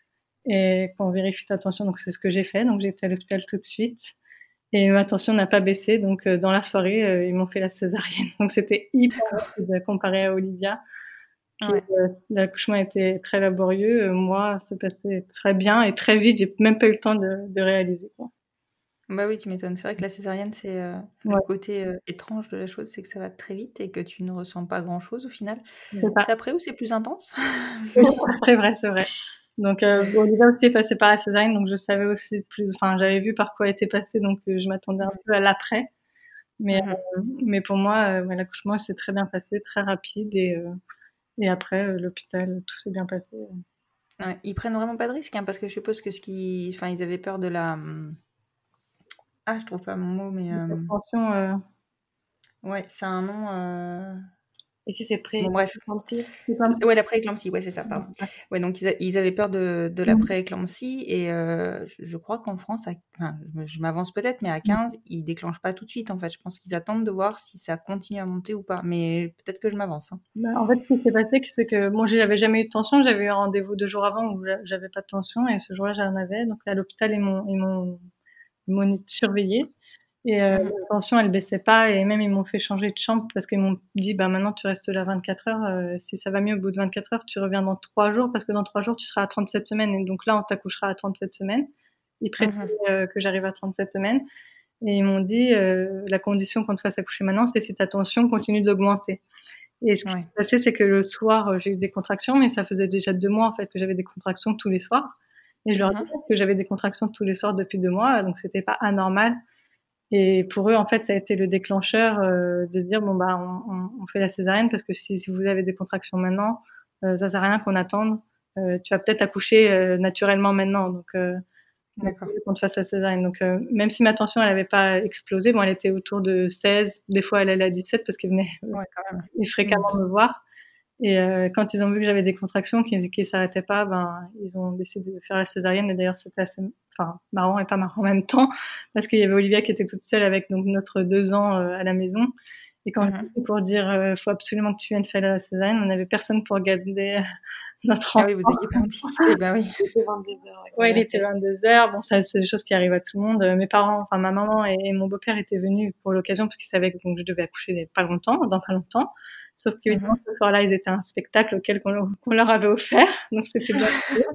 et qu'on vérifie ta tension. Donc c'est ce que j'ai fait. Donc j'ai été à l'hôpital tout de suite. Et ma tension n'a pas baissé, donc euh, dans la soirée, euh, ils m'ont fait la césarienne. Donc c'était hyper D'accord. rapide comparé à Olivia, qui Ouais. euh, l'accouchement était très laborieux. Euh, moi, ça passait très bien et très vite. J'ai même pas eu le temps de, de réaliser, quoi. Bah oui, tu m'étonnes. C'est vrai que la césarienne, c'est euh, le Ouais, côté euh, étrange de la chose, c'est que ça va très vite et que tu ne ressens pas grand-chose au final. c'est C'est ça. après ou c'est plus intense? C'est vrai, c'est vrai. Donc euh, bon, Olivia aussi est passée par la césarienne, donc je savais aussi plus. Enfin, j'avais vu par quoi elle était passée, donc euh, je m'attendais un Ouais. peu à l'après. Mais Mhm. euh, mais pour moi, euh, ouais, l'accouchement s'est très bien passé, très rapide et euh, et après euh, l'hôpital, tout s'est bien passé. Ouais. Ils prennent vraiment pas de risque, hein, parce que je suppose que ce qui, enfin, ils avaient peur de la, hum, ah, je trouve pas mon mot, mais euh, Attention. Euh... ouais, c'est un nom. euh, Et si c'est Bon, prêt, bref. comme si. C'est comme Ouais, la pré-éclampsie, ouais, c'est ça, pardon. Ouais, donc ils, a- ils avaient peur de, de la pré-éclampsie et euh, je, je crois qu'en France, à- enfin, je, me- je m'avance peut-être, mais à quinze, ils déclenchent pas tout de suite en fait. Je pense qu'ils attendent de voir si ça continue à monter ou pas, mais peut-être que je m'avance, hein. Bah, en fait, ce qui s'est passé, c'est que moi, j'avais jamais eu de tension. J'avais eu un rendez-vous deux jours avant où j'a- j'avais pas de tension et ce jour-là, j'en avais. Donc à l'hôpital, ils m'ont ils m'ont ils m'ont surveillé et euh, Mhm. la tension, elle baissait pas et même ils m'ont fait changer de chambre parce qu'ils m'ont dit bah maintenant tu restes là vingt-quatre heures. Euh, si ça va mieux au bout de vingt-quatre heures, tu reviens dans trois jours parce que dans trois jours tu seras à trente-sept semaines et donc là on t'accouchera à trente-sept semaines. Ils préféraient Mhm. euh, que j'arrive à trente-sept semaines et ils m'ont dit euh, la condition qu'on te fasse accoucher maintenant, c'est si ta tension continue d'augmenter. Et ce qui s'est Ouais. passé, c'est que le soir, euh, j'ai eu des contractions, mais ça faisait déjà deux mois en fait que j'avais des contractions tous les soirs. Et je leur ai Mhm. dit que j'avais des contractions tous les soirs depuis deux mois, donc c'était pas anormal. Et pour eux, en fait, ça a été le déclencheur euh, de dire bon bah on, on, on fait la césarienne parce que si, si vous avez des contractions maintenant, euh, ça sert à rien qu'on attende. Euh, tu vas peut-être accoucher euh, naturellement maintenant, donc euh, donc D'accord. qu'on te fasse la césarienne. Donc euh, même si ma tension elle avait pas explosé, bon elle était autour de seize, des fois elle allait à dix-sept parce qu'ils venaient Ouais, quand même. euh, fréquemment me voir. Et euh, quand ils ont vu que j'avais des contractions qui ne s'arrêtaient pas, ben ils ont décidé de faire la césarienne. Et d'ailleurs c'était assez enfin marrant et pas marrant en même temps parce qu'il y avait Olivia qui était toute seule avec donc notre deux ans euh, à la maison. Et quand Mhm. j'étais pour dire euh, faut absolument que tu viennes faire la césarienne, on n'avait personne pour garder notre Ah enfant. oui, vous n'aviez pas anticipé, bah oui. Il était vingt-deux heures. Ouais, il était vingt-deux heures. Bon, ça, c'est des choses qui arrivent à tout le monde. Euh, Mes parents, enfin, ma maman et, et mon beau-père étaient venus pour l'occasion parce qu'ils savaient que donc, je devais accoucher il y a pas longtemps, dans pas longtemps. Sauf qu'évidemment, Mhm. ce soir-là, ils étaient à un spectacle auquel qu'on qu'on leur avait offert. Donc, c'était bien.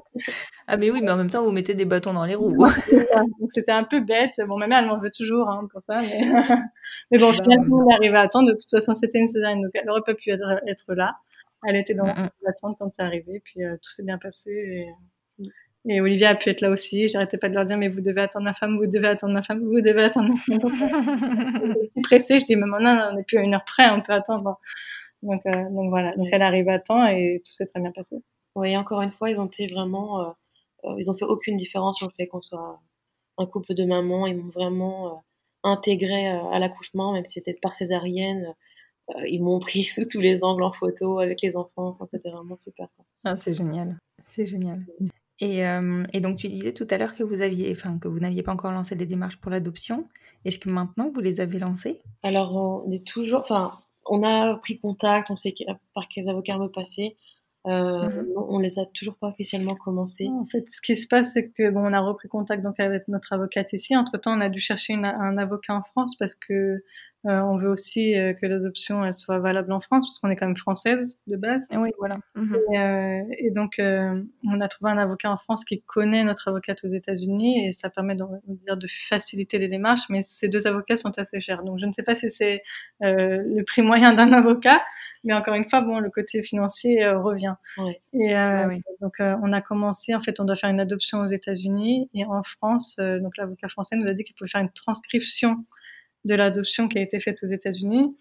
Ah mais oui, mais en même temps, vous mettez des bâtons dans les roues. Donc, c'était un peu bête. Bon, ma mère, elle m'en veut toujours, hein, pour ça. Mais, mais bon, Bah, finalement, euh, on est arrivé à temps. De toute façon, c'était une césarienne. Donc, elle aurait pas pu être, être là. Elle était dans mhm. l'attente quand c'est arrivé. Puis, euh, tout s'est bien passé. Et, Et Olivia a pu être là aussi. J'arrêtais pas de leur dire, mais vous devez attendre ma femme, vous devez attendre ma femme, vous devez attendre ma femme. J'étais si pressée, je dis, mais maintenant, on n'est plus à une heure près, on peut attendre. Donc, euh, donc voilà. Donc elle arrive à temps et tout s'est très bien passé. Oui, encore une fois, ils ont été vraiment, euh, euh, ils ont fait aucune différence sur le fait qu'on soit un couple de mamans. Ils m'ont vraiment euh, intégré euh, à l'accouchement, même si c'était par césarienne. Euh, ils m'ont pris sous tous les angles en photo avec les enfants. Enfin, c'était vraiment super. Ah, c'est génial, c'est génial. Et, euh, et donc tu disais tout à l'heure que vous aviez, enfin que vous n'aviez pas encore lancé les démarches pour l'adoption. Est-ce que maintenant vous les avez lancées? Alors, on est toujours, enfin, on a pris contact, on sait par quels avocats me passer. Euh, Mhm. non, on les a toujours pas officiellement commencés. En fait, ce qui se passe, c'est que bon, on a repris contact donc avec notre avocate ici. Entre temps, on a dû chercher une, un avocat en France parce que euh, on veut aussi euh, que l'adoption elle soit valable en France parce qu'on est quand même française de base. Oui, voilà. Mhm. Et, euh, et donc, euh, on a trouvé un avocat en France qui connaît notre avocate aux États-Unis et ça permet de, de, de faciliter les démarches. Mais ces deux avocats sont assez chers, donc je ne sais pas si c'est euh, le prix moyen d'un avocat, mais encore une fois, bon, le côté financier euh, revient. Ouais. Et euh, Bah oui. donc, euh, on a commencé. En fait, on doit faire une adoption aux États-Unis et en France. Euh, donc, l'avocat français nous a dit qu'il pouvait faire une transcription de l'adoption qui a été faite aux États-Unis.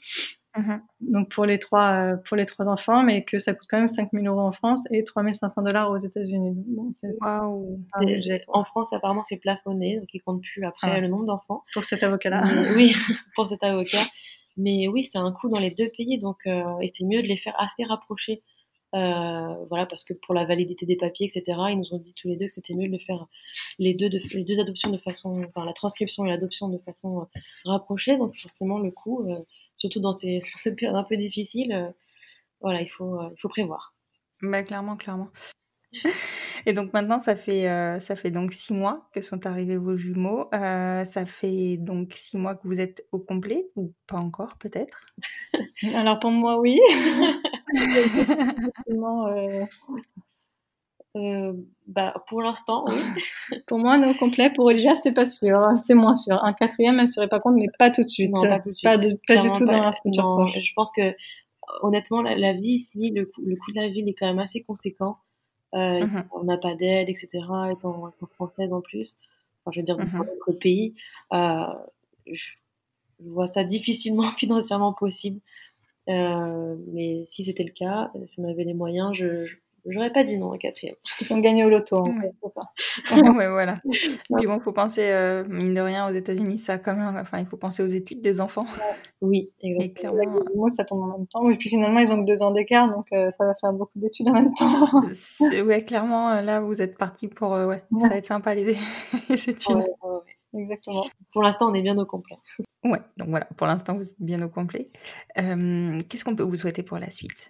Mmh. Donc pour les trois, euh, pour les trois enfants, mais que ça coûte quand même cinq mille euros en France et trois mille cinq cents dollars aux États-Unis. Bon, c'est Waouh. un budget. En France, apparemment, c'est plafonné, donc ils comptent plus après Ah. le nombre d'enfants. Pour cet avocat-là. Mais, oui, pour cet avocat. Mais oui, c'est un coût dans les deux pays, donc euh, et c'est mieux de les faire assez rapprochés. Euh, voilà, parce que pour la validité des papiers, et cetera, ils nous ont dit tous les deux que c'était mieux de faire les deux, de, les deux adoptions de façon, enfin la transcription et l'adoption de façon euh, rapprochée. Donc forcément, le coût, euh, surtout dans ces, sur cette période un peu difficile, euh, voilà, il faut, euh, il faut prévoir. Bah clairement, clairement. Et donc maintenant, ça fait, euh, ça fait donc six mois que sont arrivés vos jumeaux. Euh, ça fait donc six mois que vous êtes au complet, ou pas encore peut-être? Alors pour moi, oui. Effectivement, euh, Euh, bah, pour l'instant, oui. pour moi, non complet. Pour Olivia, c'est pas sûr. C'est moins sûr. Un quatrième, elle ne se rendrait pas compte, mais pas tout de suite. Non, pas tout de suite. Pas, de, pas du Clairement tout pas. dans la future Non, proche. je pense que honnêtement, la, la vie ici, le coût, le coût de la vie il est quand même assez conséquent. Euh, Mhm. On n'a pas d'aide, et cetera. Étant, étant française en plus, enfin, je veux dire, dans Mhm. notre pays, euh, je, je vois ça difficilement financièrement possible. Euh, mais si c'était le cas, si on avait les moyens, je je- j'aurais pas dit non à quatrième. Si on gagnait au loto, en Ouais. fait, c'est ça. Ouais, voilà. Puis bon, il faut penser, euh, mine de rien, aux États-Unis, ça quand même, enfin, il faut penser aux études des enfants. Oui, Et exactement. Avec clairement, les jumeaux, ça tombe en même temps. Et puis finalement, ils ont que deux ans d'écart, donc euh, ça va faire beaucoup d'études en même temps. c'est, ouais, clairement, euh, là, vous êtes partis pour, euh, ouais, ça va être sympa les, les études. Ouais, ouais, ouais. Exactement. Pour l'instant, on est bien au complet. Ouais, donc voilà, pour l'instant, vous êtes bien au complet. Euh, qu'est-ce qu'on peut vous souhaiter pour la suite?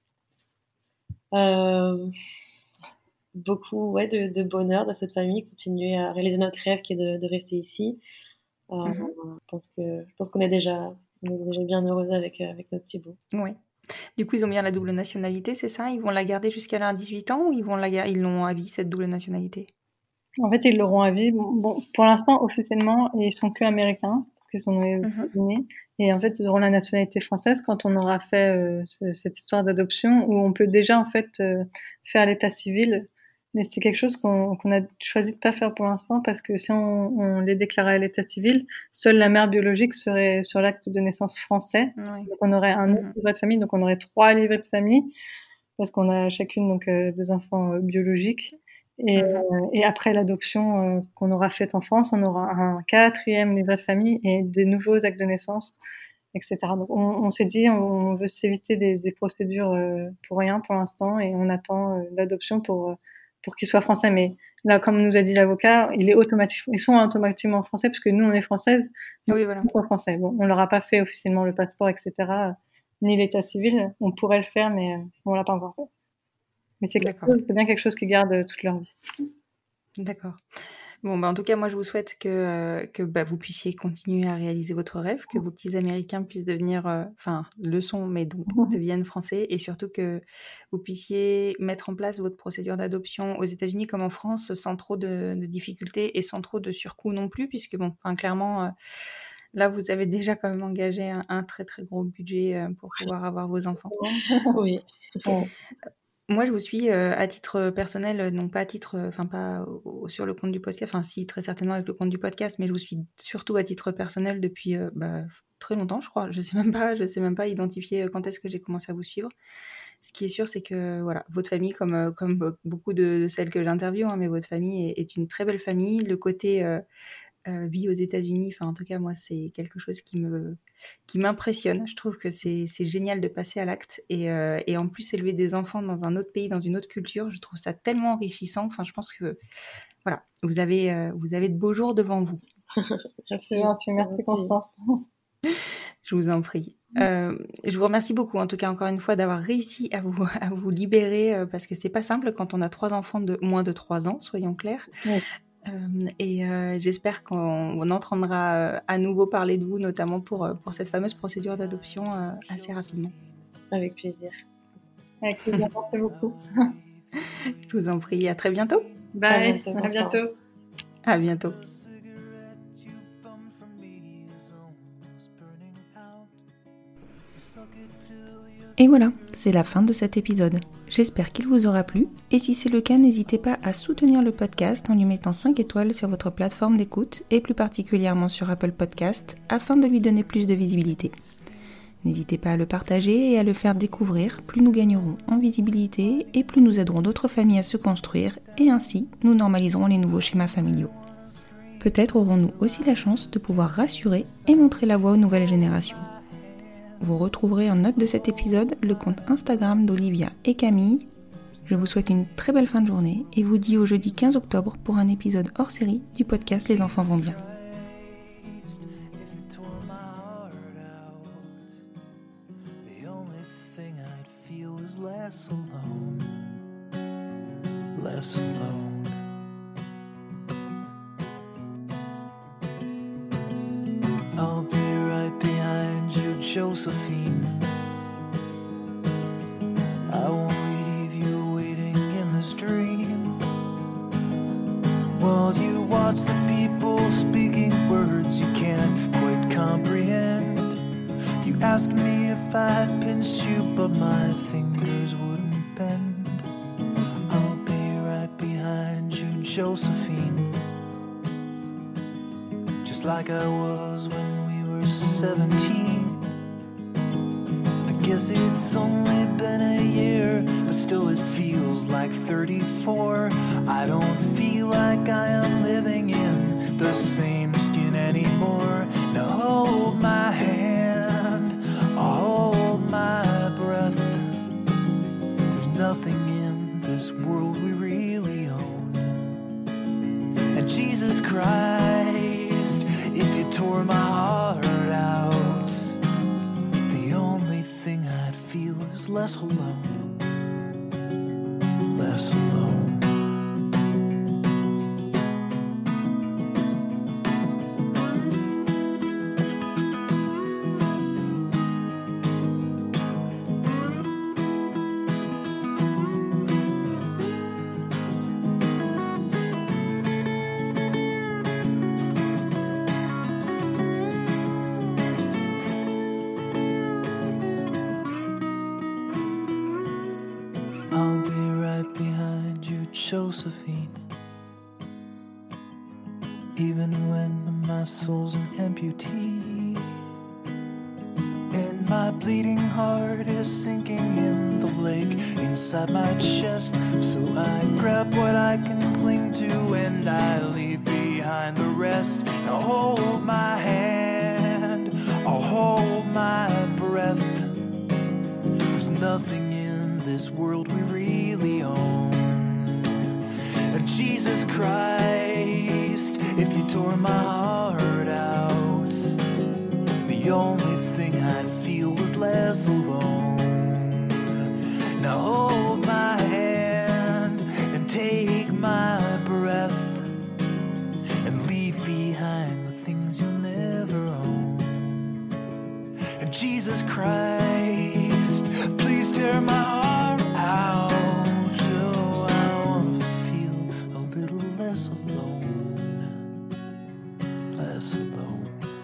Euh, beaucoup ouais, de, de bonheur dans cette famille, continuer à réaliser notre rêve qui est de, de rester ici. Euh, Mhm. Je pense que je pense qu'on est déjà, on est déjà bien heureuse avec, euh, avec notre petit bout. Ouais. Du coup, ils ont bien la double nationalité, c'est ça? Ils vont la garder jusqu'à leurs dix-huit ans ou ils vont la gar- ils l'ont à vie, cette double nationalité? En fait, ils l'auront à vie. Bon, bon, pour l'instant, officiellement, ils sont que américains, parce qu'ils sont nés aux Mhm. États-Unis. Et en fait, ils auront la nationalité française quand on aura fait euh, ce- cette histoire d'adoption, où on peut déjà, en fait, euh, faire l'état civil. Mais c'est quelque chose qu'on qu'on a choisi de pas faire pour l'instant, parce que si on, on les déclarait à l'état civil, seule la mère biologique serait sur l'acte de naissance français. Ouais. Donc on aurait un autre Mhm. livret de famille, donc on aurait trois livrets de famille, parce qu'on a chacune donc euh, des enfants euh, biologiques. Et, Mhm. euh, et après l'adoption euh, qu'on aura faite en France, on aura un quatrième livret de famille et des nouveaux actes de naissance, et cetera. Donc on, on s'est dit, on veut s'éviter des, des procédures euh, pour rien pour l'instant, et on attend euh, l'adoption pour euh, pour qu'il soit français. Mais là, comme nous a dit l'avocat, il est automatique, ils sont automatiquement français parce que nous on est françaises, donc Oui, voilà. ils sont français. Bon, on leur a pas fait officiellement le passeport, et cetera, ni l'état civil. On pourrait le faire, mais euh, on l'a pas encore fait. Mais c'est quelque D'accord. chose- c'est bien quelque chose qui garde euh, toute leur vie. D'accord. Bon, bah, en tout cas, moi, je vous souhaite que, euh, que bah, vous puissiez continuer à réaliser votre rêve, que vos petits Américains puissent devenir, euh, enfin, le sont, mais donc deviennent français, et surtout que vous puissiez mettre en place votre procédure d'adoption aux États-Unis comme en France, sans trop de, de difficultés et sans trop de surcoût non plus, puisque, bon, enfin, clairement, euh, là, vous avez déjà quand même engagé un, un très, très gros budget euh, pour pouvoir avoir vos enfants. Oui. Bon. Moi, je vous suis euh, à titre personnel, euh, non pas à titre, enfin pas au- sur le compte du podcast, enfin si très certainement avec le compte du podcast, mais je vous suis surtout à titre personnel depuis euh, bah, très longtemps, je crois. Je sais même pas, je sais même pas identifier euh, quand est-ce que j'ai commencé à vous suivre. Ce qui est sûr, c'est que voilà, votre famille, comme euh, comme be- beaucoup de, de celles que j'interviewe, hein, mais votre famille est, est une très belle famille. Le côté euh, euh, vie aux États-Unis, enfin en tout cas moi, c'est quelque chose qui me qui m'impressionne. Je trouve que c'est c'est génial de passer à l'acte et, euh, et en plus élever des enfants dans un autre pays, dans une autre culture, je trouve ça tellement enrichissant. Enfin, je pense que voilà, vous avez euh, vous avez de beaux jours devant vous. Merci. C'est gentil, merci Constance. Je vous en prie. Euh, je vous remercie beaucoup, en tout cas encore une fois, d'avoir réussi à vous à vous libérer euh, parce que c'est pas simple quand on a trois enfants de moins de trois ans, soyons clairs. Oui. Euh, et euh, j'espère qu'on on entendra euh, à nouveau parler de vous, notamment pour, euh, pour cette fameuse procédure d'adoption euh, assez rapidement. Avec plaisir. Avec plaisir, merci beaucoup. Je vous en prie, à très bientôt. Bye, bientôt, à Constance. bientôt. À bientôt. cigarette you bummed from me is almost burning out. You suck it till you Et voilà, c'est la fin de cet épisode. J'espère qu'il vous aura plu, et si c'est le cas, n'hésitez pas à soutenir le podcast en lui mettant cinq étoiles sur votre plateforme d'écoute, et plus particulièrement sur Apple Podcast, afin de lui donner plus de visibilité. N'hésitez pas à le partager et à le faire découvrir, plus nous gagnerons en visibilité et plus nous aiderons d'autres familles à se construire et ainsi nous normaliserons les nouveaux schémas familiaux. Peut-être aurons-nous aussi la chance de pouvoir rassurer et montrer la voie aux nouvelles générations. Vous retrouverez en note de cet épisode le compte Instagram d'Olivia et Camille. Je vous souhaite une très belle fin de journée et vous dis au jeudi quinze octobre pour un épisode hors série du podcast Les enfants vont bien. Less alone, less alone. I'll be right behind you, Josephine. I won't leave you waiting in this dream. While you watch the people speaking words you can't quite comprehend. You asked me if I'd pinch you, but my fingers wouldn't bend. I'll be right behind you, Josephine. Just like I was when we were seventeen. I guess it's only been a year, but still it feels like thirty-four. I don't feel like I am living in the same skin anymore. Now hold my hand, I'll hold my breath. There's nothing in this world we really own. And Jesus Christ, if you tore my heart out, the only thing I'd feel is less alone, less alone. I'll be right behind you, Josephine. Even when my soul's an amputee, and my bleeding heart is sinking in the lake inside my chest. So I grab what I can cling to and I leave behind the rest. Now hold my hand, I'll hold my breath. There's nothing in this world we really own. And Jesus Christ, if you tore my heart out, the only thing I'd feel was less alone. Now hold my hand and take my breath and leave behind the things you'll never own. And Jesus Christ, please tear my heart out. Oh, I wanna feel a little less alone, less alone.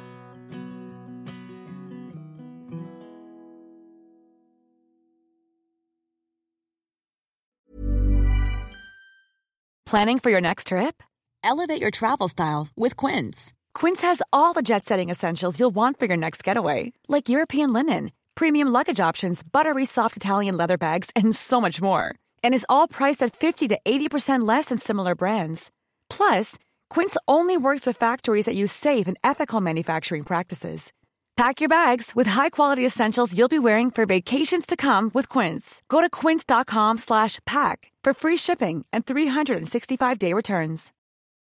Planning for your next trip? Elevate your travel style with Quince. Quince has all the jet-setting essentials you'll want for your next getaway, like European linen, premium luggage options, buttery soft Italian leather bags, and so much more. And is all priced at fifty to eighty percent less than similar brands. Plus, Quince only works with factories that use safe and ethical manufacturing practices. Pack your bags with high-quality essentials you'll be wearing for vacations to come with Quince. Go to quince.com slash pack for free shipping and three sixty-five day returns.